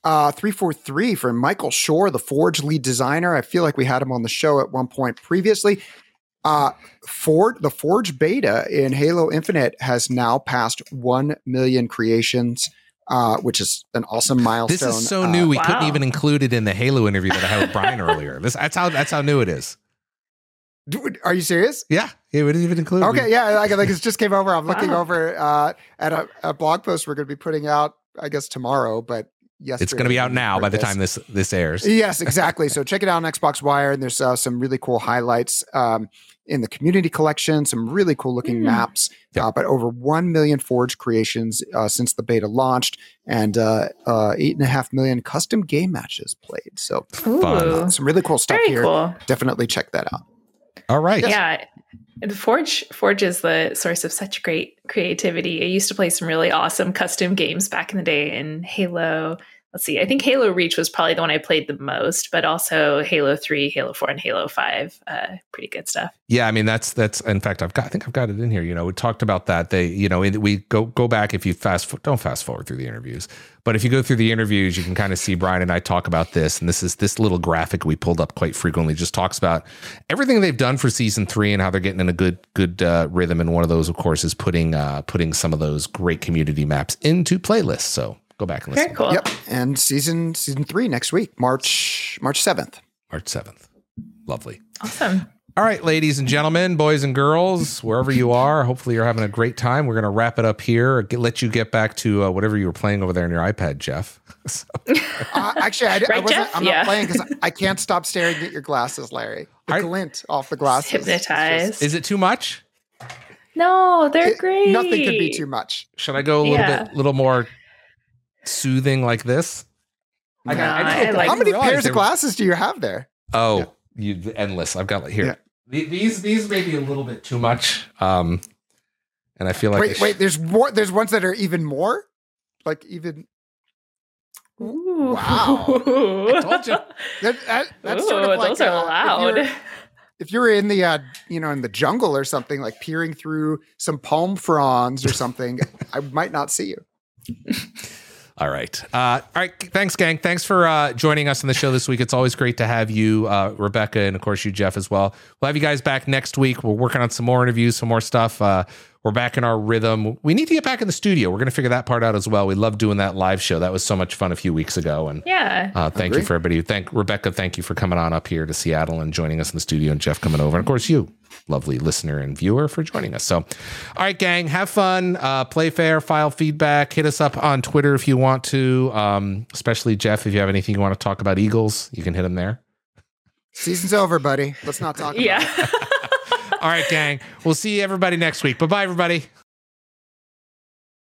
S2: 343 from Michael Shore, the Forge lead designer. I feel like we had him on the show at one point previously. The Forge beta in Halo Infinite has now passed 1 million creations, which is an awesome milestone.
S1: This is so new. We couldn't even include it in the Halo interview that I had with Brian earlier. That's how new it is.
S2: Are you serious?
S1: Yeah, it would even include.
S2: Okay, yeah, like it just came over. I'm looking over at a blog post we're going to be putting out, I guess tomorrow, but yesterday.
S1: It's going to be out now by the time this airs.
S2: Yes, exactly. So check it out on Xbox Wire, and there's some really cool highlights in the community collection. Some really cool looking maps. But over 1 million Forge creations since the beta launched, and 8.5 million custom game matches played. So
S1: fun.
S2: Some really cool stuff
S3: Very
S2: here.
S3: Cool.
S2: Definitely check that out.
S1: All right.
S3: Yeah. And Forge is the source of such great creativity. I used to play some really awesome custom games back in the day in Halo. Let's see, I think Halo Reach was probably the one I played the most, but also Halo 3, Halo 4, and Halo 5. Pretty good stuff.
S1: Yeah, I mean that's in fact I think I've got it in here. You know, we talked about that. We go back if you don't fast forward through the interviews, but if you go through the interviews, you can kind of see Brian and I talk about this, and this little graphic we pulled up quite frequently just talks about everything they've done for season 3 and how they're getting in a good rhythm. And one of those, of course, is putting some of those great community maps into playlists. So go back and listen.
S3: Very cool.
S2: Yep. And season 3 next week, March 7th.
S1: March 7th. Lovely.
S3: Awesome.
S1: All right, ladies and gentlemen, boys and girls, wherever you are, hopefully you're having a great time. We're going to wrap it up here. Let you get back to whatever you were playing over there on your iPad, Jeff.
S2: Actually, I'm
S3: Yeah.
S2: not playing because I can't stop staring at your glasses, Larry. The glint off the glasses.
S3: Hypnotized.
S1: Is it too much?
S3: No, they're great.
S2: Nothing could be too much.
S1: Should I go a little more soothing like this?
S3: I like
S2: How many pairs of glasses do you have there?
S1: Oh, endless. I've got here. Yeah. These may be a little bit too much. And I feel like
S2: wait. There's more. There's ones that are even more. Like even.
S3: Ooh.
S2: Wow.
S1: I told you.
S2: That's sort of like
S3: those are loud.
S2: If you were in the in the jungle or something, like peering through some palm fronds or something, I might not see you.
S1: All right. Thanks, gang. Thanks for joining us on the show this week. It's always great to have you, Rebecca, and of course you, Jeff, as well. We'll have you guys back next week. We're working on some more interviews, some more stuff. We're back in our rhythm. We need to get back in the studio. We're going to figure that part out as well. We love doing that live show. That was so much fun a few weeks ago. And thank you for everybody. Rebecca, thank you for coming on up here to Seattle and joining us in the studio, and Jeff coming over. And of course you, lovely listener and viewer, for joining us. So, all right, gang, have fun, play fair, file feedback, hit us up on Twitter if you want to, especially Jeff, if you have anything you want to talk about Eagles, you can hit him there.
S2: Season's over, buddy. Let's not talk about it.
S1: All right, gang, we'll see everybody next week. Bye-bye, everybody.